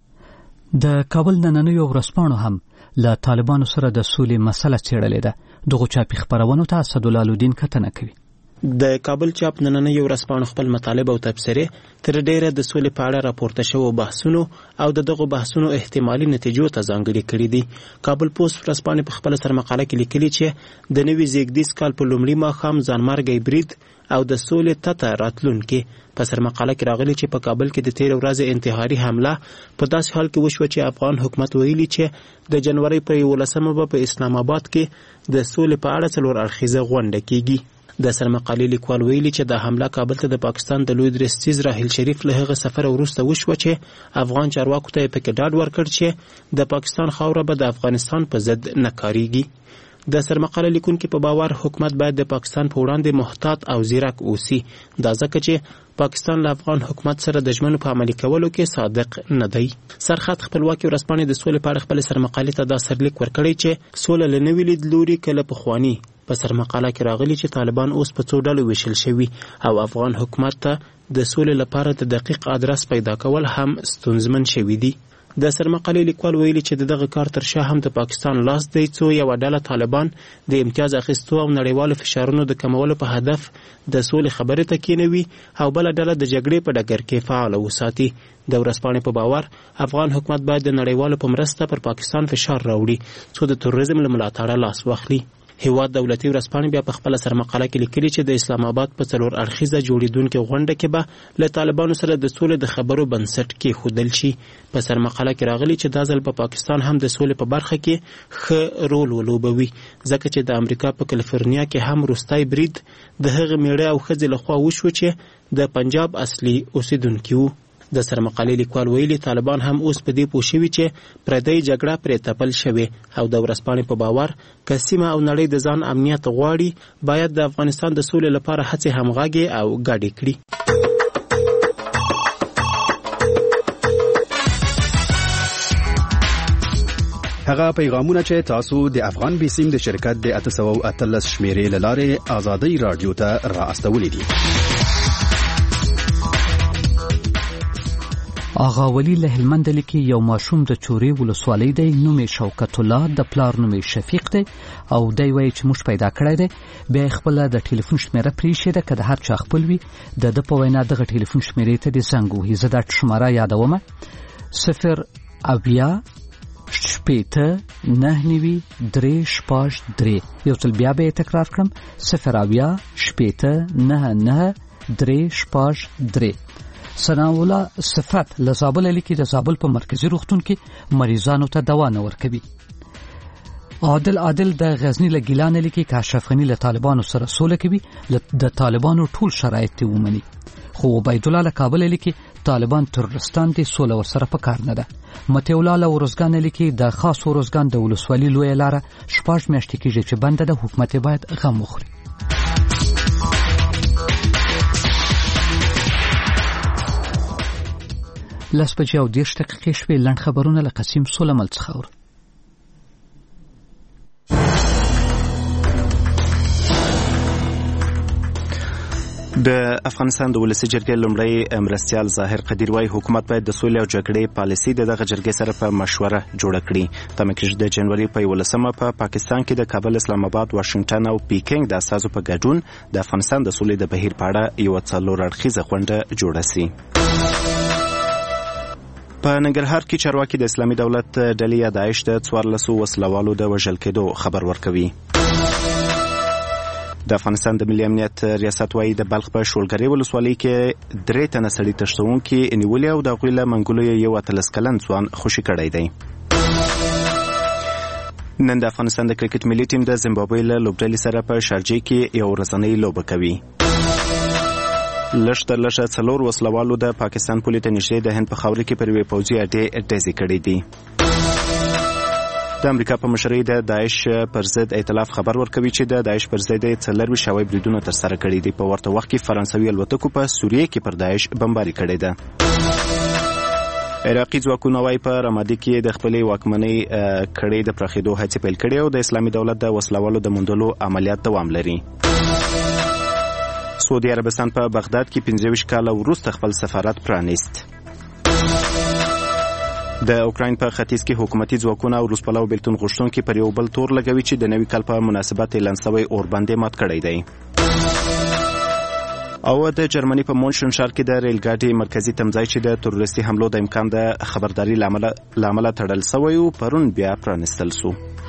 د کابل نننیو ورځپاڼو هم له طالبانو سره د سولې مسله څېړلې ده. دغو چاپي خپرونو ته اسدالله الدین کتنه کوي. د کابل چاپ نننیو ورځپاڼو خپل مطالب او تبصرې تر ډیره د سولې په اړه راپورته شوو بحثونو او دغه بحثونو احتمالي نتیجو ته ځانګړي کړي دي. کابل پوسټ ورځپاڼه په خپل سرمقاله کې لیکلي چې د نوي زیږدیز کال په لومړي ماښام ځانمرګی برید او د سولې تته راتلونکي په سرمقاله کې راغلي چې په کابل کې د 13 ورځې انتحاري حمله په داسې حال کې وشوه چې افغان حکومت ویلي چې د جنوري پر 11مه په اسلام آباد کې د سولې په اړه 4 اړخیزه غونډه کیږي. د سرمقالې لیکوال ویلي چې د حمله کابل ته د پاکستان د لوی درستیز راحیل شریف له هغه سفر وروسته وشوه چې افغان چارواکو ته پکې ډاډ ورکړ چې د پاکستان خاوره به د افغانستان په ضد نه کاریږي. د سرمقاله لیکونکو په باور حکومت باید د پاکستان په وړاندې محتاط او زیرک اوسي. دا ځکه چې پاکستان له افغان حکومت سره د ژمنو په عملي کولو کې صادق نه دی. سرخط خپلواکي ورځپاڼې د سولې په اړه خپل سرمقالې ته دا سرلیک ورکړی چې سوله له نوي لیدلوري کله پخواني په سرمقاله کې راغلي چې طالبان اوس په 2 ډلو ویشل شوي او افغان حکومت ته د سولې لپاره د دقیق ادرس پیدا کول هم ستونزمن شوي دي. د سرمقالې لیکوال ویلي چې دغه کار تر شا هم د پاکستان لاس دی څو یو ډله طالبان د امتیاز اخیستو او نړیوالو فشارونو د کمولو په هدف د سولې خبرې ته کېنوي او بل ډله د جګړې په ډګر کې فعال وساتي. د ورځپاڼې په باور افغان حکومت باید د نړیوالو په مرسته پر پاکستان فشار راوړي څو د تروریزم له ملاتړه لاس واخلي. هیواد دولتي ورځپاڼې بیا په خپل سرمقاله کې لیکلي چې د اسلام آباد په 4 اړخیزه جوړیدونکو غونډه کې به له طالبانو سره د سولې د خبرو بنسټ کې خودل شي. په سرمقاله کې راغلي چې دا ځل په پاکستان هم د سولې په برخه کې ښه رول ولوبوي ځکه چې د امریکا په کالیفورنیا کې هم روستای برید د هغه میړه او ښځې لخوا وشو چې د پنجاب اصلي اوسیدونکي وو. د سرمقالې لیکوال ویلي طالبان هم اوس په دې پوه شوي چې پردۍ جګړه پرې تپل شوې او د ورځپاڼې په باور که سیمه او نړۍ د ځان امنیت غواړي باید د افغانستان د سولې لپاره هڅې همغږې او ګډې کړي. هغه پیغامونه چې تاسو د افغان بیسیم د شرکت د 813 شمیرې له لارې آزادۍ رادیو ته را استولې دي. آغا ولی له هلمند لیکي یو ماشوم د چوري ولسوالۍ دی نوم شوکت الله د پلار نوم شفیق دی او دی وایي چې موږ پیدا کړی دی بیا خپل د ټلیفون شمیره پریښې ده که د هر چا خپل وي د په وینا دغه ټلیفون شمیرې ته د زنګ وهي. زه دا شماره یادوم 0 اویا شپېته 9 3 شپږ 3. یو ځل بیا به تکرار کړم 0 شپېته 9 3 شپږ 3. ثناءالله صفت له زابل لیکي د زابل په مرکزی روغتون کې مریضانو ته دوا نه ورکوي. عادل د غزنی له ګیلان لیکي که اشرف غنی له طالبانو سره سوله کوي د طالبانو ټول شرایط ومني. خو عبید الله له کابل لیکي طالبان ترورستان دي سوله ورسره په کار نه ده. متي الله له ورزګان لیکي د خاص ورزګان د ولسوالۍ لوی لاره 6 میاشتې کېږي چې بنده ده، حکومت باید غم وخوري. لس بجې او 10 دقیقې شوې. لنډ خبرونه له قسیم سولمل څخه اورو. د افغانستان د ولسی جرګې لومړی مرستیال ظاهر قدیر وايي حکومت باید د سولې او جګړې پالیسي دغه جرګې سره په مشوره جوړه کړي. تمه کېږي د جنوري په 11مه په پاکستان کې د کابل، اسلام آباد، واشنگټن او پیکینګ د اساسو په ګډون د افغانستان د سولې د بهیر په اړه یو څلور اړخیزه غونډه جوړه شي. په ننګرهار کې چارواکي د اسلامي دولت ډلې یا داعش د 14 وسلوالو د وژل کېدو خبر ورکوي. د افغانستان د ملي امنیت ریاست وايي د بلخ په شولګرې ولسوالۍ کې 3 تنه سړي تښتونکي نیولي او د هغوی له منګولو یو 13 کلن ځوان خوشي کړی دی. نن د افغانستان د کرکټ ملي ټیم د زیمبابوې له لوبډلې سره په شارجې کې یو ورځنۍ لوبه کوي. لږ تر لږه 4 وسلوالو د پاکستان پولې ته نږدې د هند په خاوره کې پر یوې پوځي اډې ډزې کړې دي. د امریکا په مشرۍ د داعش پر ضد ائتلاف خبر ورکوي چې د داعش پر ضد 40 هوایي بریدونه ترسره کړي دي. په ورته وخت کې فرانسوي الوتکو په سوریه کې پر داعش بمباري کړې ده. عراقي ځواکونه وايي په رمادي کې د خپلې واکمنۍ کړۍ د پراخېدو هڅې پیل کړې او د اسلامي دولت د وسلوالو د موندلو عملیات دوام لري. سعودي عربستان په بغداد کې 25 کاله وروسته خپل سفارت پرانیست. د اوکراین په ختیځ کې حکومتي ځواکونه او روسپلاو بیلتون غوښتونکي پر یو بل تور لګوي چې د نوي کال په مناسبت اعلان شوی اوربند مات کړی دی. او د جرمني په مونشن ښار کې د ریل ګاډي مرکزی تمځای چې د تروریستي حملو د امکان د خبرداري لامل تړل شوی او پرون بیا پرانستل شو.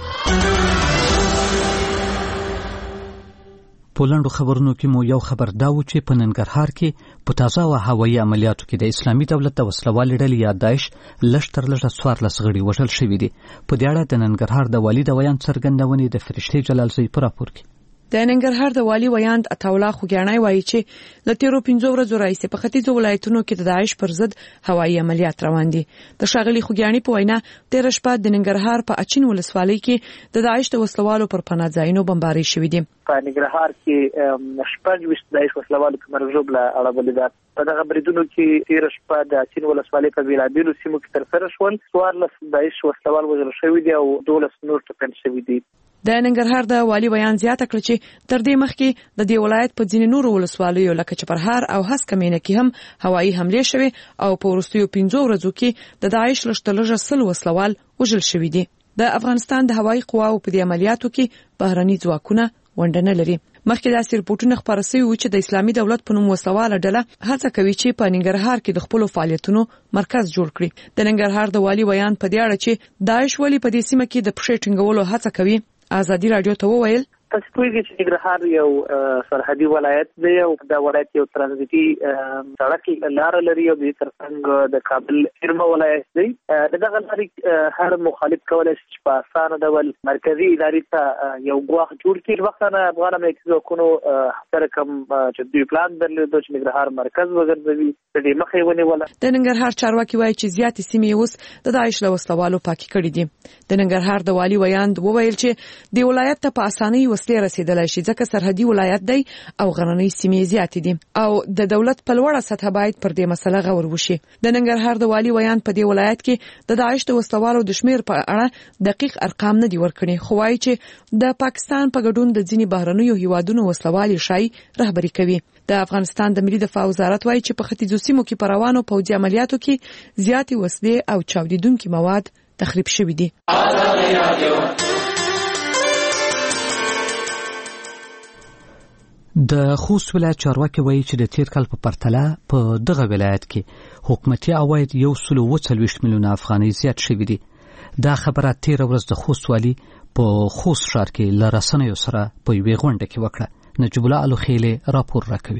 پولندو خبرونو کې مو یو خبر دا و چې په ننګرهار کې په تازه هوایي عملیاتو کې د اسلامي دولت د وسلوالې ډلې یا داعش لږ تر لږه 14 غړي وژل شوي دي. په دې اړه د ننګرهار د والي د بیان څرګندونې د فرشتې جلالزی په راپور کې د ننګرهار د والي ویاند عطاالله خوګیاڼی وایي چې ل تیرو 15 ورځو راځي په ختیځو ولایتونو کې د داعش پر ضد هوایي عملیات روان دي. د ښاغلي خوګیاڼی په وینا تیر شپه د ننګرهار په اچین ولسوالۍ کې د داعش د وسلوالو پر پناه ځایونو بمباري شوې دي. په ننګرهار کې 25 داعش وسلوالو په مرجوب له اړه ده. په دغه بریدونو کې تیر شپه د اچین ولسوالۍ په بیلابیلو سیمو کې ترسره شول. 14 داعش وسلوال وژل شوي دي او 12 نور ټپیان شوي دي. د ننګرهار د والي بیان زیاته کړ چې تر دې مخکې د دې ولایت په ځینې نورو ولسوالیو لکه چپرهار او هسکمینه کې هم هوایي حمله شوه او په وروستیو 15 ورځو کې د داعش لږ 100 وسلوال وژل شوي دي. د افغانستان د هوایي قواو په دې عملیاتو کې بهرني ځواکونه ونډه نه لري. مخکې داسې رپورټونه خپاره شوي و چې د اسلامي دولت په نوم وسلواله ډله هڅه کوي چې په ننګرهار کې د خپل فعالیتونو مرکز جوړ کړي. د ننګرهار د والي بیان په دې اړه چې داعش ولې په دې سیمه کې د پښې ټینګولو هڅه کوي آزادي رادیو ته وویل تاسو پوهیږئ چې ننګرهار یو سرحدي ولایت دی او دا ولایت یو ترانزیتي سړک لار لري او د ترڅنګ د کابل ارمه ولایت دی. دغه لارې هر مخالف کولای شي چې په اسانه ډول مرکزی ادارې ته یو ګواښ جوړ کړي. وختونه افغان امنیتي ځواکونو سره کوم چې دوی پلان درلود چې ننګرهار مرکز وګرځوي د دې مخې ونیوله. د ننګرهار چارواکي وایي چې زیاتې سیمې اوس د داعش له وسلوالو پاکي کړي دي. د ننګرهار د والي ویاند وویل چې د ولایت ته په اسانۍ وسلې رسیدلای شي ځکه سرحدي ولایت دی او غرنۍ سیمې زیاتې دي او د دولت په لوړه سطح باید پر دې مسله غور وشي. د ننګرهار د والي ویان په دې ولایت کې د داعش د وسلوالو د شمیر په اړه دقیق ارقام نه دي ورکړي خو وايي چې د پاکستان په ګډون د ځینې بهرنیو هیوادونو وسلوالي شای رهبری کوي. د افغانستان د ملي دفاع وزارت وايي چې په ختیځو سیمو کې پر روانو پوځي عملیاتو کې زیاتې وسلې او چاودیدونکي مواد تخریب شوي دي. د خوست ولایت چارواکي وایي چې د تیر کال په پرتله په دغه ولایت کې حکومتي عواید 140 میلیونه افغانۍ زیات شوي دي. دا خبره 13 ورځ د خوست والي په خوست ښار کې له رسنیو سره په یوې غونډه کې وکړه. نجیب الله الوخیلې راپور راکوي.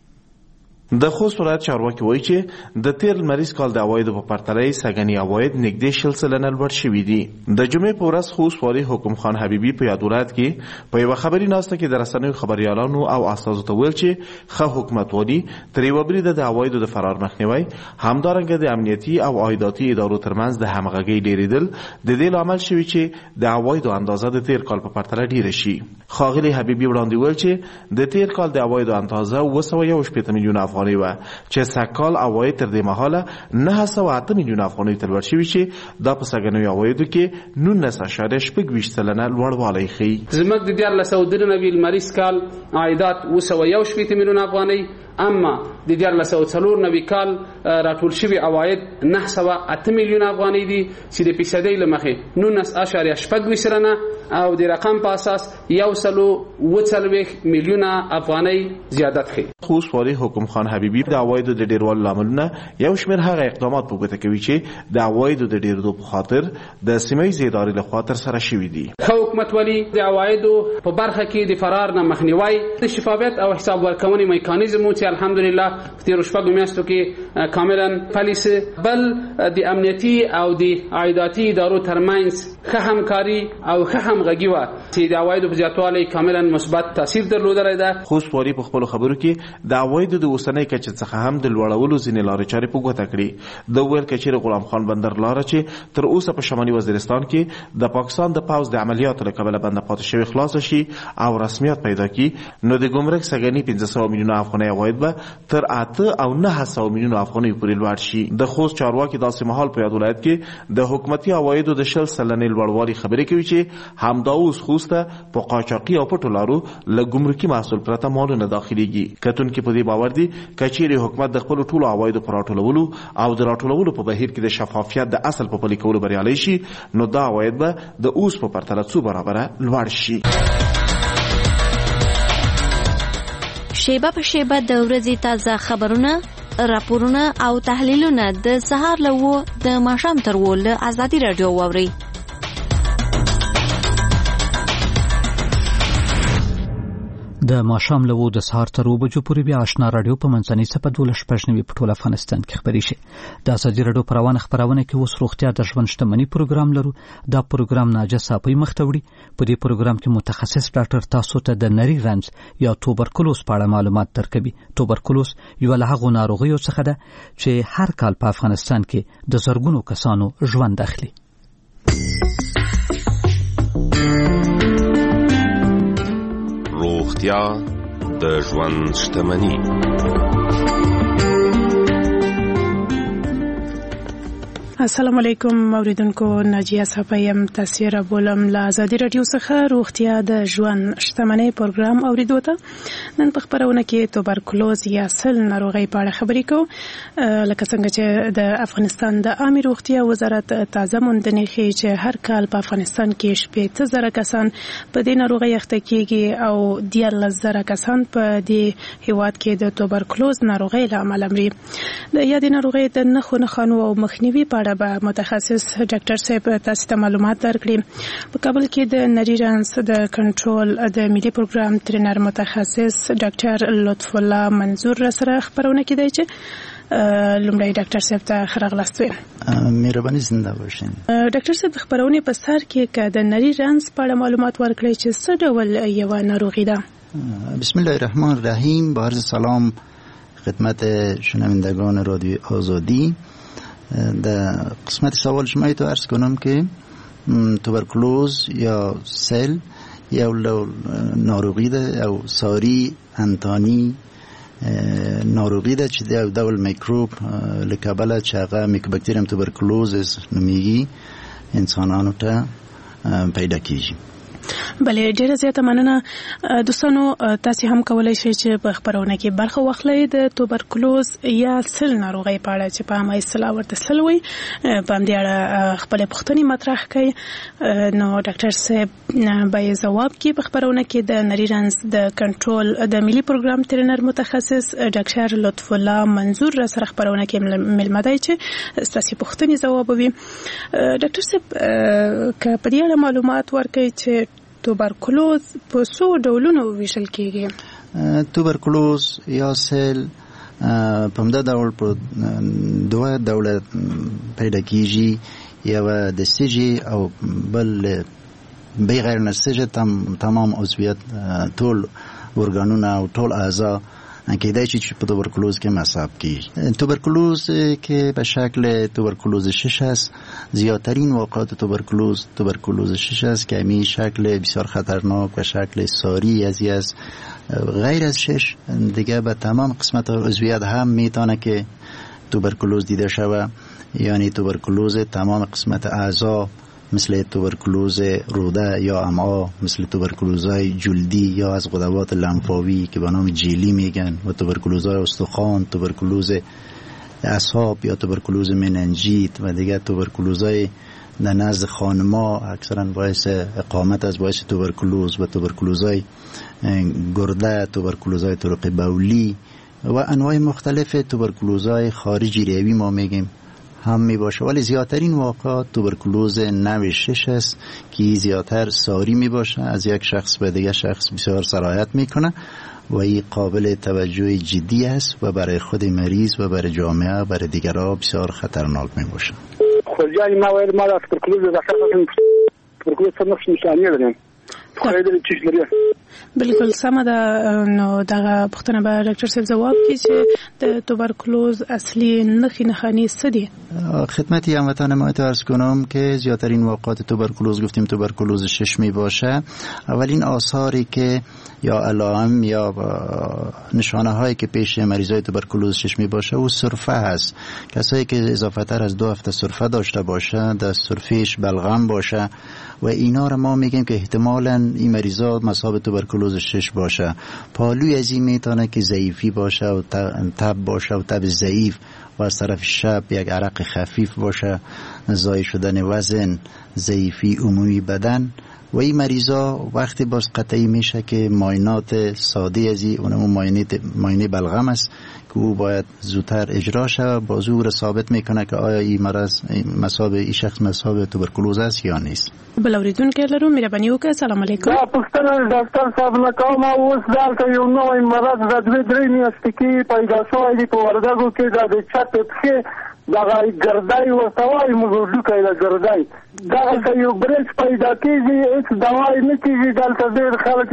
د خوست ولایت چارواکي وایي چې د تیر لمریز کال د عوایدو په پرتله سږني عواید نږدې 60% لوړ شوي دي. د جمعې په ورځ خوست والي حکم خان حبیبي په یاد ولایت کې په یوه خبري ناسته کې د رسنیو خبریالانو او استازو ته ویل چې ښه حکومتولي تر یوه بریده د عوایدو د فرار مخنیوی، همدارنګه د امنیتي او عایداتي ادارو ترمنځ د همغږۍ ډېرېدل د دې لامل شوي چې د عوایدو اندازه د تیر کال په پرتله ډېره شي. ښاغلي حبیبي وړاندې ویل چې د تیر کال د عوایدو اندازه 261 میلیون افغانۍ وه چې سږکال عواید تر دې مهاله 908 میلیون افغانۍ ته لوړ شوي چې دا په سږنیو عوایدو کې 19.26% لوړوالی ښیي. زموږ د 14 لمریز کال عایدات 261 میلیون افغانۍ، اما د 1494 کال راټول شوي عواید 908 میلیون افغانۍ دي چې د فیصدۍ له مخې 19.26% او د رقم په اساس 140 میلیون افغانۍ زیادت ښیي. خوست والي حکم خان حبیبي د عوایدو د ډیروالي لاملونه یو شمېر هغه اقدامات په ګوته کوي چې د عوایدو د ډیرېدو په خاطر د سیمه ییزې ادارې لخوا ترسره شوي دي. ښه حکومتولي د عوایدو په برخه کې د فرار نه مخنیوی، د شفافیت او حساب ورکونې میکانیزم چې الحمدلله په تیرو شپږو میاشتو کې کاملا پلي سي، بل د امنیتي او د عایداتي ادارو ترمنځ ښه همکاري او ښه همغږي وه چې د عوایدو په زیاتوالي کاملا مثبت تاثیر درلودلی ده. خوست والي په خپلو خبرو کې د عوایدو د اوسنۍ کچې څخه هم د لوړولو ځینې لارې چارې په ګوته کړي. د ویل که چیرې غلام خان بندر لاره چې تر اوسه په شمالي وزیرستان کې د پاکستان د پوځ د عملیاتو له کبله بنده پاتې شوې خلاصه شي او رسمیت پیدا کړي، نو د ګمرک سږني 500 میلیونه افغانۍ عواید به تر 8 او 900 میلیونه افغانۍ پورې لوړ شي. د خوست چارواکي داسې مهال په یاد ولایت کې د حکومتي عوایدو د 60% لوړوالي خبرې کوي چې همدا اوس خوست ته په قاچاقي او پټو لارو له ګمرکي محصول پرته مالونه داخليږي. کتونکي په دې باور دي که چیرې حکومت د خپلو ټولو عوایدو په راټولولو او د راټولولو په بهیر کې د شفافیت د اصل په پلي کولو بریالی شي، نو دا عواید به د اوس په پرتله څو برابره لوړ شي. شیبه په شیبه د ورځې تازه خبرونه، راپورونه او تحلیلونه د سهار له 9 د ماښام تر 10 له ازادي راډیو واورئ. د ماښام له 9 د سهار تر 2 بجو پورې بیا آشنا راډیو په منځنۍ څپه 12.9 په ټول افغانستان کې خبري شي. د ازادي راډیو پر روانه خبرونه کې اوس روغتیا د ژوند شتمنۍ پروګرام لرو. دا پروګرام ناجه صاحب مختوړي. په دې پروګرام کې متخصص ډاکټر تاسو ته د نری رنځ یا توبرکلوز په اړه معلومات درکوي. توبرکلوز یو له هغو ناروغیو څخه ده چې هر کال په افغانستان کې د زرګونو کسانو ژوند اخلي. روغتیا د ژوند شتمني. السلام علیکم اوریدونکو، ناجیه صفایم تاسو را بولم له ازادي رادیو څخه روغتیا د ژوند شتمنۍ پروګرام اوریدو ته. نن په خبرونه کې توبرکلوز یا سل ناروغي په اړه خبرې کوو. لکه څنګه چې د افغانستان د عامه روغتیا وزارت تازه موندنې ښیي چې هر کال په افغانستان کې 15,000 کسان په دې ناروغي اخته کیږي او 13,000 کسان په دې هیواد کې د توبرکلوز ناروغي له امله مري. د یادې ناروغي د نښو او مخنیوي په اړه به متخصص ډاکټر صاحب تاسو ته معلومات درکړي. په کابل کې د نری رنځ د کنټرول د ملي پروګرام ټرینر متخصص ډاکټر لطف الله منظور سره خبرونه کیدای چې لومړی ډاکټر صاحب ته خراغلاست وي. مهرباني زنده باشین. ډاکټر صاحب خبرونه په سر کې که د نری رنځ په اړه معلومات ورکړي چې څه ډول یو ناروغي ده. بسم الله الرحمن الرحیم. با عرض سلام خدمت شنوندگان رادیو آزادی. در قسمت سوال شما تو عرض کنم که توبرکلوز یا سل یا ناروغی ده او ساری انتانی ناروغی ده چې د ډول میکروب لکبله چې هغه میکوبکتریوم توبرکلوزس نومیږي انسانانو ته پیدا کیږي. بلې ډیره زیاته مننه دوستانو تاسو هم کولای شئ چې په خبرونه کې برخه واخلئ د توبرکلوز یا سل ناروغي په اړه چې په عامه اصطلاح ورته سل وي په همدې اړه خپل پوښتنې مطرح کړئ نو ډاکټر صاحب به ځواب کې په خبرونه کې د نری رنز د کنټرول د ملي پروګرام ترینر متخصص ډاکټر لطف الله منظور را سره خبرونه کې ملمه دی چې تاسو پوښتنې ځوابوي. ډاکټر صاحب که په دې اړه معلومات ورکړئ چې توبرکلوز په څو ډولونو ویشل کېږي؟ توبرکلوز یا سل په همدا ډول په دوه ډوله پیدا کېږي، یو د سجي او بل بغیر نسجه تمام عضویت ټول ارګانونه او ټول اعضا کېدای شي چې په توبرکلوز کې مصاب کیږي. توبرکلوز که به شکل توبرکلوز شش است، زیادترین واقعات توبرکلوز شش است که همین شکل بسیار خطرناک و شکل ساری ازی است. غیر از شش دیگه به تمام قسمت عضویت هم میتونه که توبرکلوز دیده شود، یعنی توبرکلوز تمام قسمت اعضا مثل توبرکلوز روده یا امعا، مثل توبرکلوزهای جلدی یا از غدوات لنفاوی که به نام جیلی میگن، و توبرکلوزهای استخوان، توبرکلوز اعصاب یا توبرکلوز مننجیت و دیگر توبرکلوزهای در نزد خانما اکثرا باعث اقامت از باعث توبرکلوز، و توبرکلوزهای گرده، توبرکلوزهای طرق بولی و انواع مختلف توبرکلوزهای خارجی ریوی ما میگیم هم می باشه. ولی زیادترین واقعات توبرکلوز نوع 6 است که زیادتر ساری می باشه، از یک شخص به دیگر شخص بسیار سرایت میکنه و این قابل توجه جدی است و برای خود مریض و برای جامعه و برای دیگرها بسیار خطرناک می باشه. خودجای ما ویل ما توبرکلوز توبرکلوز څه نقش نشانه لري؟ بالکل سمه ده. نو دغه پوښتنه به ډاکټر صاحب ځواب کړي چې د توبرکلوز اصلي نښې څه دي؟ خدمت هموطن ما عرض کنم که زیادترین واقعات توبرکلوز گفتیم توبرکلوز ششمی باشه. اولین آثاری که یا علائم یا نشانه هایی که پیش مریضای توبرکلوز ششمی باشه او سرفه هست. کسایی که اضافه تر از 2 هفته سرفه داشته باشه، در سرفهش بلغم باشه و اینا رو ما میگیم که احتمالاً این مریضا مصاب توبرکلوز 6 باشه. پالوی از این میتونه که ضعیفی باشه و تب باشه و تب ضعیف و از طرف شب یک عرق خفیف باشه، زایل شدن وزن، ضعیفی عمومی بدن. و این مریضا وقتی باز قطعی میشه که معاینات ساده ازی اونم معاینه بلغم است که او باید زودتر اجرا شود، باز او را ثابت میکنه که آیا این مرض مصاب این شخص مصاب توبرکلوز است یا نیست. بل اوریدونکو لرو مهرباني وکړه. السلام علیکم. دا پښتنه ډاکټر صاحب نه کوم، اوس دلته یو نوې مرض د 2-3 میاشتې کې پیدا شوی دی په وردګو کې، دا د چاپې پښې دغه ګردای ورته وایي، موږ ډوکۍ د ګردای دغه یو برېس پیدا کېږي، هېڅ دوای نه کېږي. دلته ډېر خلک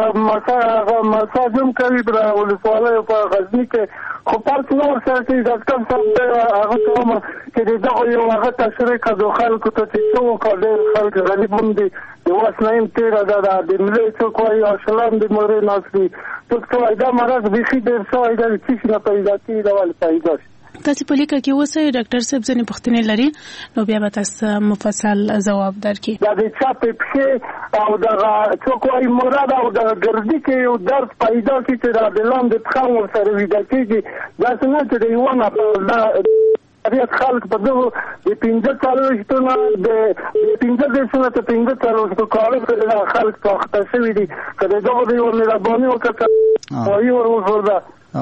مساج هم کوي په ولسوالیو په غزني کې، خو فرق نه ورسره کوي. ډاکټر صاحب هغه کوم چې د دغه یو هغه تشریح کړو خلکو ته چې څه وکړو. ډېر خلک غریب هم دي، د واس نه هم تېره ده، د ملي څوک وایي اشلام د مورې ناست دي. څوک ته وایي دا مرض بیخي ډېر شوی دی، څه شي نه پیدا کېږي، دا ولې پیدا شي؟ تاسو په لیکه کې اوسئ. ډاکټر صاحب ځینې پوښتنې لري، نو بیا به تاسو مفصل ځواب درکړي. دا د چاپې پښې او دغه څوک وایي مراد او د ګردې کې یو درد پیدا کېږي چې دا د لاندې تخم ورسره ویده کېږي. داسې نه چې د یوه نه خلک په دغو د 15 نه د 15 نه تر 15 کالو کې خلک پاخته شوي دي، که د دغو د یوه مهرباني وکړه وایي ورده.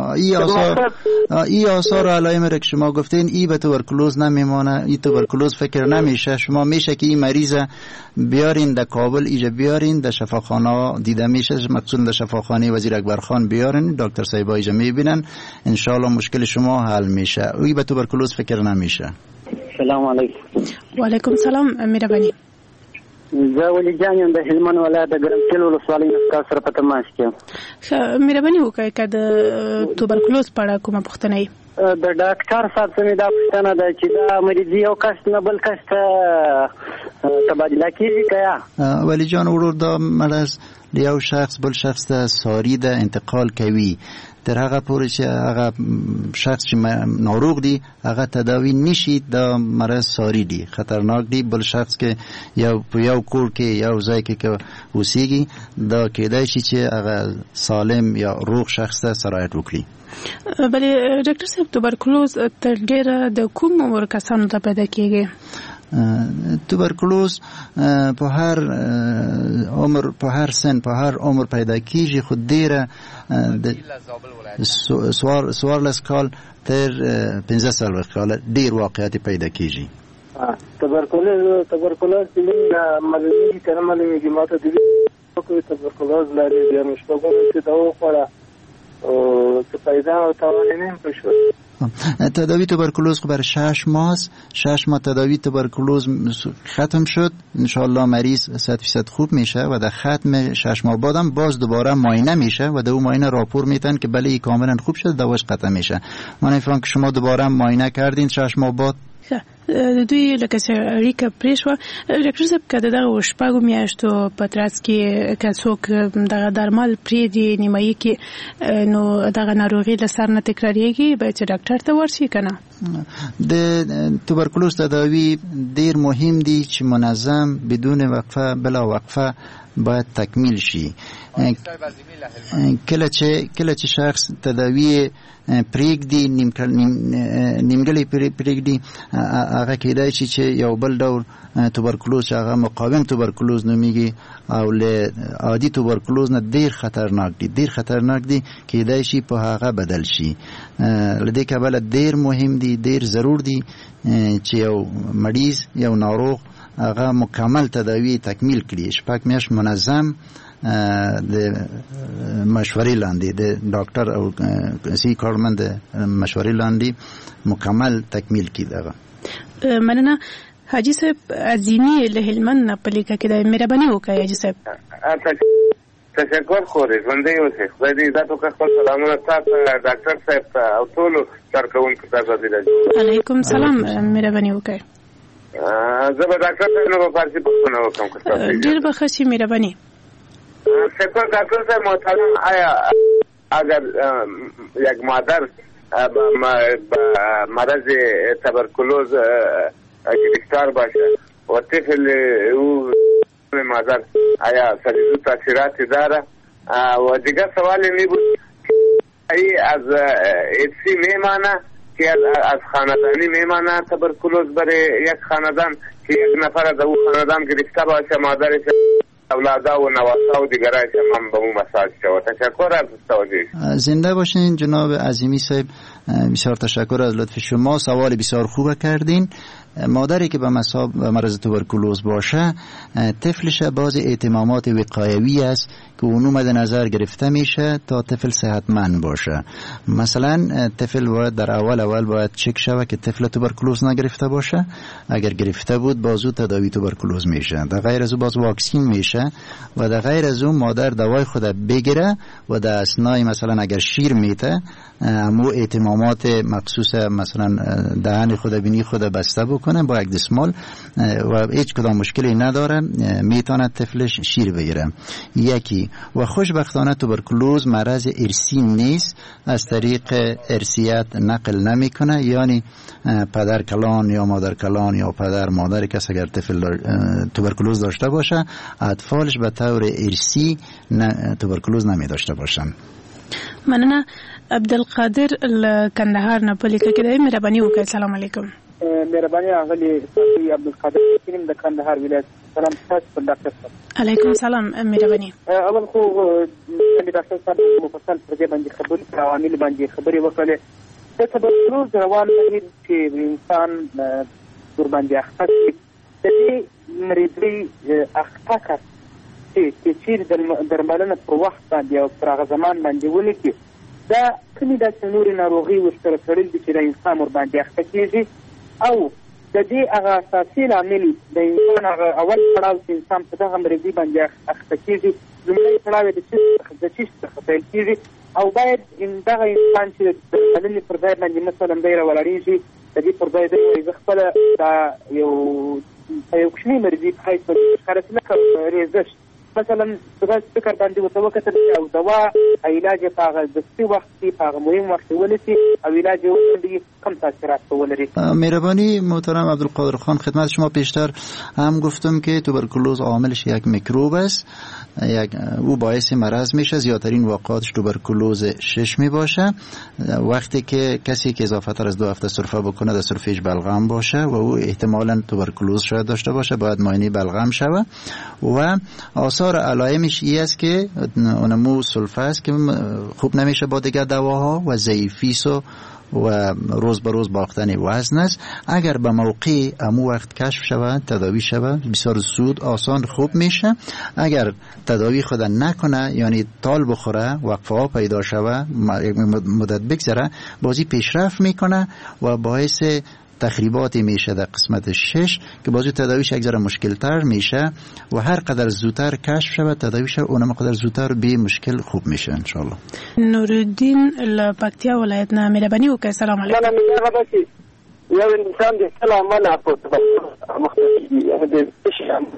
ای آثار و علائم را که شما گفتین ای به توبرکلوز نمیمانه، ای توبرکلوز فکر نمیشه. شما میشه که این مریض بیارین در کابل، ایجا بیارین در شفاخانه دیده میشه، مقصود در شفاخانه وزیر اکبرخان بیارین، دکتر صاحبا ایجا میبینن، انشالله مشکل شما حل میشه. ای به توبرکلوز فکر نمیشه. سلام علیکم. و علیکم سلام. مهرباني. زه ولی جان یم د هلمند ولایت د ګرمسیر ولسوالۍ نه سره په تماس کې یم. مهرباني وکړئ که د توبرکلوز په اړه کومه پوښتنه یې؟ د ډاکټر صاحب څخه دا پوښتنه ده چې دا مریض یو کس نه بل کس ته تبادله کیږي کیا ولی جان ورور دا مرض یو شخص بل شخص ته ساری ده انتقال کوي تر هغه پورې چې هغه شخص چې ناروغ دی هغه تداوی نشي دا مرض ساری دی خطرناک دی بل شخص کې یو کور کې یو ځای کې اوسېږي دا کېدای شي چې هغه سالم یا روغ شخص ته سرایت وکړي. بلې ډاکټر صاحب توبرکلوز تر ډیره د کوم عمر کسانو ته پیدا کیږي؟ توبرکلوز په هر عمر په هر سن په هر عمر پیدا کیږي خو ډیره سوارلس کال تر 15 سال کال ډیر واقعیت پیدا کیږي. تبرکلوز چې ملي کلمه جماعت دي تبرکلوز لري د مشتغل چې دا وخوره او چې پیدا او توانیم پښو تداوی توبرکلوز برای 6 ماه تداوی توبرکلوز ختم شد انشاءالله مریض 100% خوب میشه و در ختم 6 ماه بعدم باز دوباره معاینه میشه و در اون معاینه راپور میتن که بله کاملا خوب شد دواش قطع میشه. من نمی‌فهمم که شما دوباره معاینه کردین 6 ماه بعد د دوی لکه اړیکه پرې شوه ډاکټر صاحب که د دغه شپږو میاشتو په ترڅ کې که څوک دغه درمل پرېږدي نیمایي کې نو دغه ناروغي له سر نه تکراریږي باید چې ډاکټر ته ورشي که نه؟ د توبرکلوز تداوی ډیر مهم دی چې منظم بدون وقفه بلا وقفه باید تکمیل شي. کله چې شخص تداوی پرېږدي نیمګړی پرېږدي هغه کېدای شي چې یو بل ډول توبرکلوز چې هغه مقاوم توبرکلوز نومیږي او له عادي توبرکلوز نه ډیر خطرناک دی کېدای شي په هغه بدل شي. له دې کبله ډیر مهم دی ډیر ضرور دی چې یو مریض یو ناروغ هغه مکمل تداوی تکمیل کړي 6 میاشت منظم د مشورې لاندې د ډاکټر او سی کارمند مشورې لاندې مکمل تکمیل کړي. دغه مننه. حاجی صاحب عظیمی له هلمند نه په لیکه کې د مهرباني وکړئ. حاجی صاحب تشکر خورې ژوندی اوسئ خدای دې عزت وکړي. خپل سلامونه تاسو ډاکټر صاحب ته او ټولو کارکوونکو ته دې علیکم سلام مهرباني وکړئ. زه به ډاکټر صاحب نه په فارسي پوښتنه وکړم. ډېر به ښه شي مهرباني. شکر ڈاکٹر صاحب محترم آیا اگر یک مادر مرض تبرکلوز گرفتار باشه و طفل او مادر آیا سریع تاثیراتی داره و دیگر سوال می بود ای از ایدسی میمانه که از خاندانی میمانه تبرکلوز برای یک خاندان که یک نفر از او خاندان گرفته باشه مادرش اولادا و نواسا و دیگرای من به اون مساج شود. تشکر از توجه. زنده باشین جناب عظیمی صاحب. بسیار تشکر از لطف شما. سوال بسیار خوب کردین. مادری که به مرض توبرکلوز باشه طفلش باز اهتمامات وقایوی است که اونو مد نظر گرفته میشه تا طفل صحتمند باشه. مثلا طفل باید در اول باید چک شود که طفل توبرکلوز نگرفته باشه. اگر گرفته بود بازو تداوی توبرکلوز میشه. در غیر از او باز واکسین میشه و در غیر از او مادر دوای خود بگیره و در اثنای مثلا اگر شیر میته امو اهتمامات مخصوص مثلا دهن خود بینی خود بسته بکنه با یک دستمال و هیچ کدام مشکلی نداره میتونه طفلش شیر بگیره. یکی و خوشبختانه توبرکلوز مرض ارثی نیست از طریق ارثیت نقل نمیکنه یعنی پدر کلان یا مادر کلان یا پدر مادر کس اگر طفل توبرکلوز داشته باشه اطفالش به طور ارثی توبرکلوز نمی داشته باشن. مننه. عبدالقادر کندهار نه په لیکه کې د مهرباني وکړئ. السلام علیکم. مهرباني اغلی صافي عبدالقادر کیم د کندهار ولایت. سلام تاسو په ډاکټر صاحب. علیکم سلام مهرباني. اول خو د ډاکټر صاحب مفصل پر دې باندې خبرې عوامل باندې خبرې وکړلې. د تبرکلوز روان لري چې انسان ور باندې اخته شي. د دې مریضي اخته چې درملنه په وخت باندې او پر هغه زمان باندې ولیکي دا کومې داسې نورې ناروغۍ ورسره تړل دي چې د انسان ور باندې اخته کېږي او د دې هغه اساسي لامل د انسان هغه اول پړاو چې انسان په دغه مریضۍ باندې اخته کېږي لومړی پړاو یې د چیست څخه پیل کېږي او باید دغه انسان چې د درملنې پر ځای باندې مثلا دی راولاړېږي د دې پر ځای دی وایي زه خپله دا یو کوچني رسمي مرضي په حیث باندې ښکاره نه کړ ریزش مثلا دغه فکر باندې ورته وکتل او دوا علاج په هغه دستي وخت کې په هغه مهم وخت ونیسي او علاج باندې کم تاثیرات ولري. مهربانی محترم عبدالقادر خان، خدمت شما پیشتر هم گفتم که توبرکولوز عاملش یک میکروب است، او باعث مرض میشه. زیادترین واقعاتش توبرکولوز 6 می باشه. وقتی که کسی که اضافه تر از 2 هفته سرفه بکنه در سرفهش بلغم باشه و او احتمالاً توبرکولوز شاید داشته باشه، باید معاینه بلغم شود و آثار علائمش این است که اونمو سلفه است که خوب نمیشه با دیگر دواها و ضعیفیست و روز به روز باختن وزن است. اگر به موقع امو وقت کشف شود، تداوی شود، بسیار زود آسان خوب میشه. اگر تداوی خود نکنه، یعنی تال بخوره، وقفه ها پیدا شود، مدت بگذره، بازی پیشرفت میکنه و باعث تخریباتی میشه در قسمت 6 که بازی تداویش یک ذره مشکل تر میشه و هر قدر زودتر کشف شود تداویش اونم قدر زودتر به مشکل خوب میشه ان شاء الله. نورالدین لپکتیا ولایت نه مهرباني وکړئ. سلام علیکم. یو انسان د سلام نه پوت مختلف د شي هم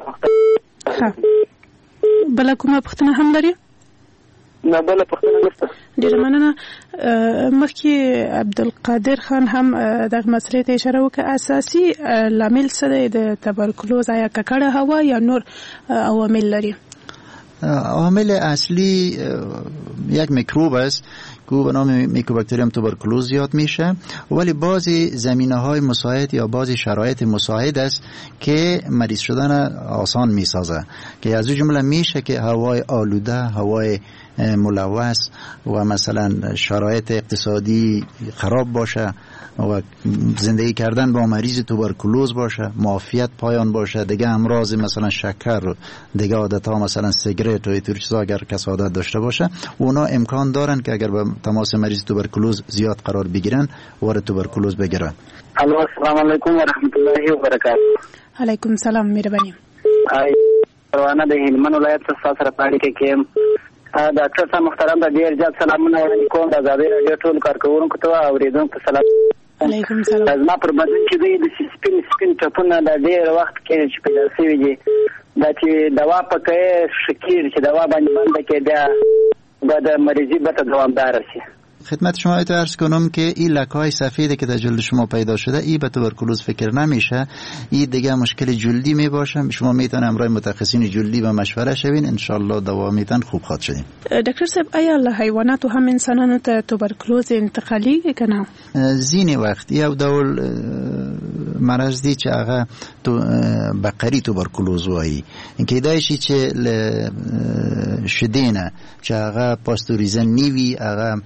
ها بل کومه پښتنه هم لري؟ نه بل پښتنه نشته. ډیره مننه. مخکې عبدالقادر خان هم دغه مسلې ته اشاره وکړه. اساسي لامل څه دی د توبرکلوز؟ آیا ککړه هوا یا نور عوامل لري؟ عامل اصلی یک میکروب است که به نام میکوباکتریوم توبرکلوز یاد میشه، ولی بعضی زمینه‌های مساعد یا بعضی شرایط مساعد است که مریض شدن آسان میسازه، که از جمله میشه که هوای آلوده، هوای ملوث و مثلا شرایط اقتصادی خراب باشه و زندگی کردن با مریض توبرکلوز باشه، معافیت پایان باشه، دیگه امراض مثلا شکر و دیگه عادت‌ها مثلا سیگرت و اینطور چیزا اگر کس عادت داشته باشه، اونا امکان دارن که اگر به تماس مریض توبرکلوز زیاد قرار بگیرن وارد توبرکلوز بگیرن. السلام علیکم و رحمت الله و برکاته. علیکم السلام. مهرباني. پروانه د هلمند ولایت څخه سره پاړی کې ډاکټر صاحب محترم د ډیر زیات سلامونه وړاندې کوم. د آزادۍ راډیو ټول کارکونکو ته او اوریدونکو سلام. علیکم السلام. زما پر بدن چې د سپین ټپونه د ډیر وخت کې چې پیدا شوي دي، دا چې دوا پکې شکیر چې دوا باندې بنده کې بیا د مریضي به دوامدار شي. خدمت شما عرض کنم که این لکه‌های سفیدی که در جلد شما پیدا شده، این به توبرکلوز فکر نمیشه، این دیگه مشکل جلدی میباشه. شما میتونید امروز متخصصین جلدی و مشوره شوین، ان شاء الله دوا میتون خوب خواهد شدین. دکتر صاحب آیا له حیواناتو هم انسانانو ته توبرکلوز انتقالی کنه؟ زین وقت یو ډول مرض دی چې هغه بقری توبرکلوز وایي، اینکه دای شي چې شدینه چې هغه پاستوریزه نیوی، هغه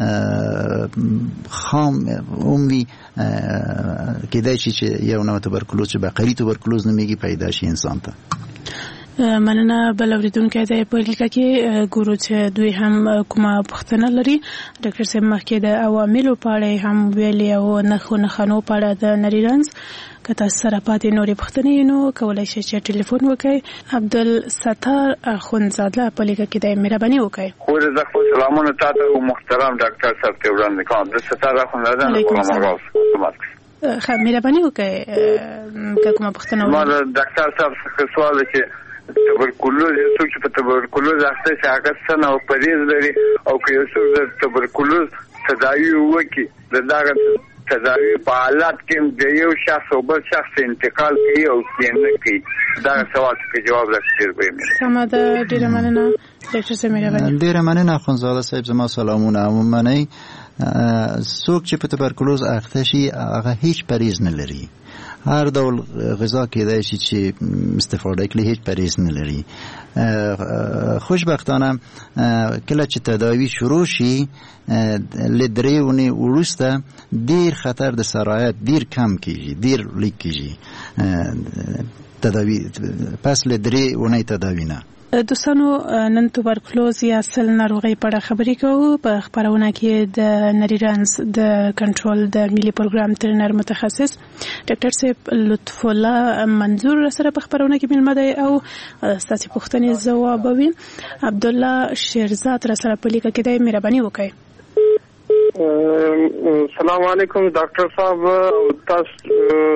خام عمومی کېدای شي چې یو نوع توبرکلوز چې بقری توبرکلوز نومیږي پیدا شي انسان ته. مننه. بل اوریدونکو د په لیکه کې ګورو چې دوی هم کومه پوښتنه لري. ډاکټر صاحب مخکې د عواملو په اړه هم ویلي او نښو په اړه د نریرنز که تاسو سره پاتې نورې پوښتنې نو کولی شئ چې ټلیفون وکړئ. عبدالستار اخوندزاده په لیکه کې د مهرباني وکړئ. زه خپل سلامونه تاسو او محترم ډاکټر صاحب ته وړاندې کوم. عبدالستار اخوندزاده نه کوم راز مهرباني وکړئ که کومه پوښتنه ما ډاکټر صاحب څخه سوال چې توبرکلوز یو څوک چې په توبرکلوز اخته شي هغه څنګه او پریز لري او که یو څوک د توبرکلوز تداوی وکړي د دغه تداوی په حالت کې د یو شخص او بل شخص انتقال کوي او کینه کوي؟ دا سوال کې جواب راکړئ. سمه ده. ډیره مننه ډاکټر صاحب. مهرباني. ډیره مننه اخوندزاده صاحب. زما سلامونه. عموماً څوک چې په توبرکلوز اخته شي هغه هیڅ پریز نه لري. هر ډول غذا کېدای شي چې استفاده کړي، هیڅ پریز نه لري. خوشبختانه کله چې تداوی شروع شي له 3 اونۍ وروسته ډیر خطر د سرایت ډیر کم کیږي، ډیر لیک کیږي تداوی پس له 3 اونۍ تداوی نه. دوستانو نن توبرکلوز یا سل ناروغۍ په اړه خبرې کوو په خبرونه کې د نریرنز د کنټرول د ملي پروګرام ترنر متخصص ډاکټر صاحب لطف الله منظور سره په خبرونه کې ملمه دی او ستاسو پوښتنې ځوابوي. عبد الله شیرزاد سره په لیکه کې دی. مهرباني وکړئ. السلام علیکم ډاکټر صاحب. تاسو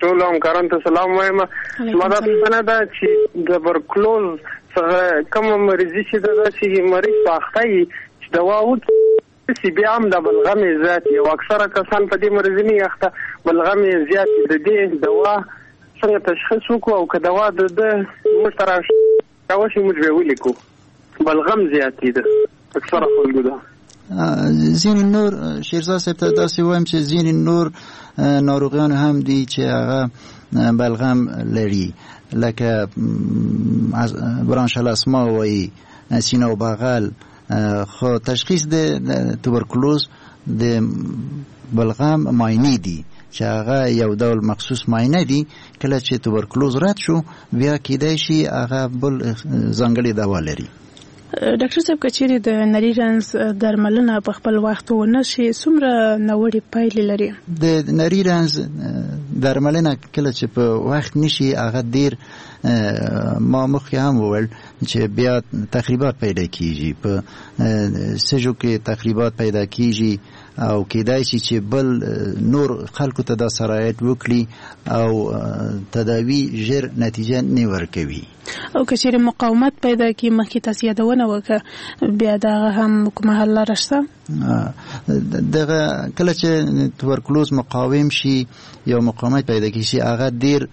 ټول همکارانو ته سلام وایم. ماده څنګه دا چې د برکلوز څخه کوم مریضي چې دا چې مریض پاختای چې دوا وکړي چې بیا هم د بلغم زیات یو اکثره کسان په دې مریضي نه یخته بلغم زیات د دې دوا څنګه تشخیص وکړو او که دوا د مشترک تاسو موږ ویلیکو بلغم زیات دي اکثره خلکو ده. زین نور شیرزاد صاحب ته داسې وایم چې زین نور ناروغیان هم دي چې هغه بلغم لري لکه برانش الاسما وایي سینه و بغل خو تشخیص د توبرکلوز د بلغم ماینی دي چې هغه یو ډول مخصوص ماینه دي کله چې توبرکلوز رد شو بیا کېدای شي هغه بل ځانګړې دوا لري. ډاکټر صاحب کچېرې د نري رنځ درملنه په خپل وخت ونه شي څومره نوړې پایلې لري؟ د نري رنځ درملنه کله چې په وخت نشي هغه ډیر ما مخکې هم وویل چې بیا تخریبات پیدا کیږي په سجو کې تخریبات پیدا کیږي او کېدای شي چې بل نور خلکو ته دا سرایت وکړي او تداوی ژر نتیجه نه ورکوي او که چیرې مقاومت پیدا کی مخکې تاسو یادونه وکړه بیا دا هم کومه حل لاره شته؟ دغه کله چې توبرکلوز مقاوم شي یا مقاومت پیدا کی شي هغه ډیر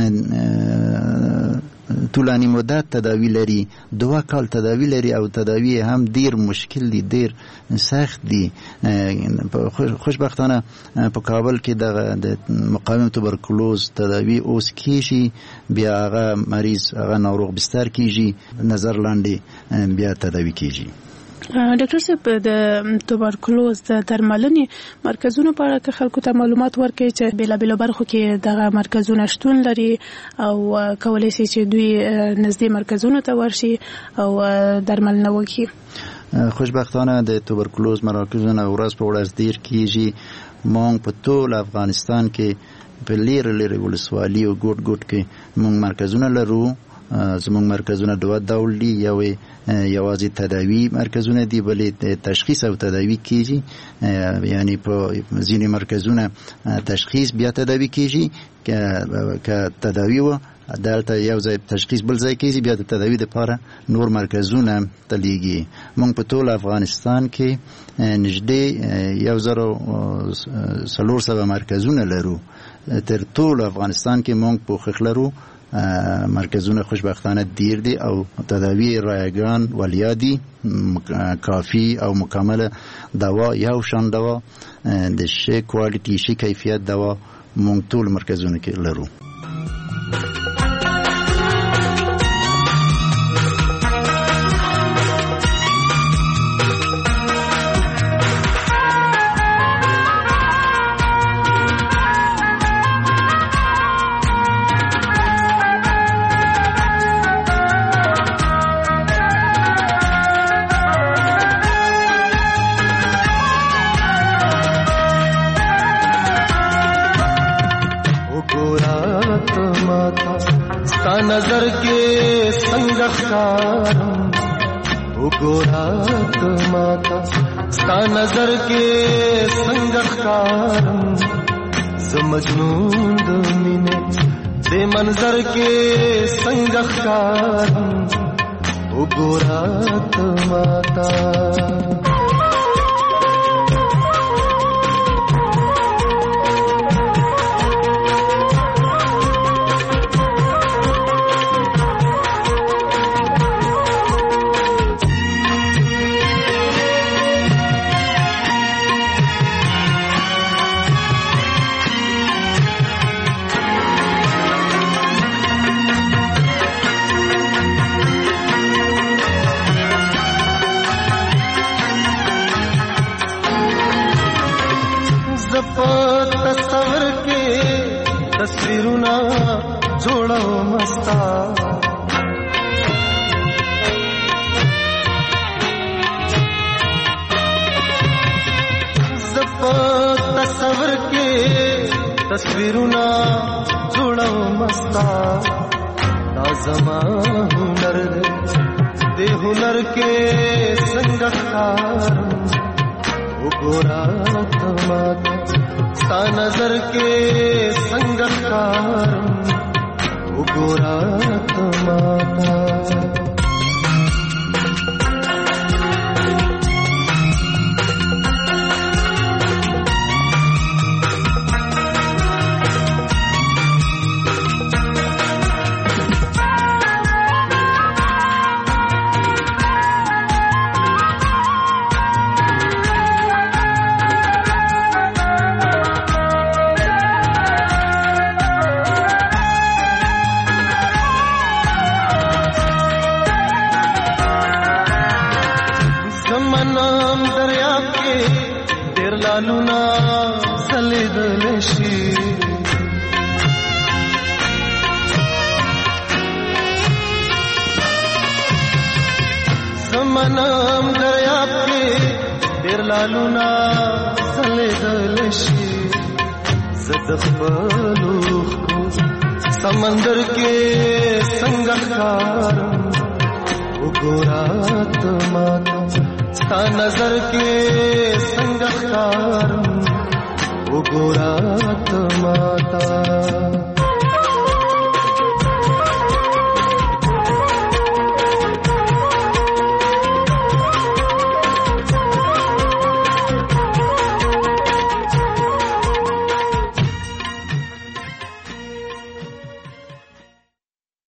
طولانی مدت تداوی لري 2 کال تداوی لري او تداوی هم ډیر مشکل دي ډیر سخت دي. خوشبختانه په کابل کې د مقاوم توبرکلوز تداوی اوس کیږي بیا هغه مریض هغه ناروغ بستر کیږي نظر لاندې بیا تداوی کیږي. ډاکټر صاحب د توبرکلوز د درملنې مرکزونو په اړه که خلکو ته معلومات ورکړي چې بیلابیلو برخو کې دغه مرکزونه شتون لري او کولی شي چې دوی نږدې مرکزونو ته ورشي او درملنه وکړي. خوشبختانه د توبرکلوز مراکزونه ورځ په ورځ ډیر کیږي. موږ په ټول افغانستان کې په لیرې ولسوالي او ګوټ کې موږ مرکزونه لرو. زموږ مرکزونه 2 ډول دي یوازې تداوی مرکزونه دي بلې تشخیص او تداوی کیږي یعنی په ځینې مرکزونه تشخیص بیا تداوی کیږي که تداوی و دلته یو ځای تشخیص بل ځای کیږي بیا د تداوی لپاره نور مرکزونه تلیږي. موږ په ټول افغانستان کې نږدې 1400 مرکزونه لرو. تر ټول افغانستان کې موږ پوښښ لرو مرکزونه خوشبختانه دیر دي او تداوی رایگان ولیا دي کافی او مکمل دوا یو شان دوا د شه کوالټي شه کیفیت دوا مونږ ټول مرکزونه کې لرو. नजर के संगखारम उगोरात माता स्ता नजर के संगखारम समजनून दमिने दे मंजर के संगखारम उगोरात माता تصور के तस्वीरुना जोड़ो मस्ता तस्वर के तस्वीरुना जोड़ो मस्ता ताज़मा हुनर दे हुनर के संगखार उगोरा तमाता ستا نظر کې څنګه ښکارم وګوره ته ماته لالونا زلیدل شي زمانم دریاب کې ډېر لالونا زلیدل شي زد خپلو سمندر کې څنګه ښکارم وګوره ته ماته ستا نظر کې څنګه ښکارم وګوره ته ماته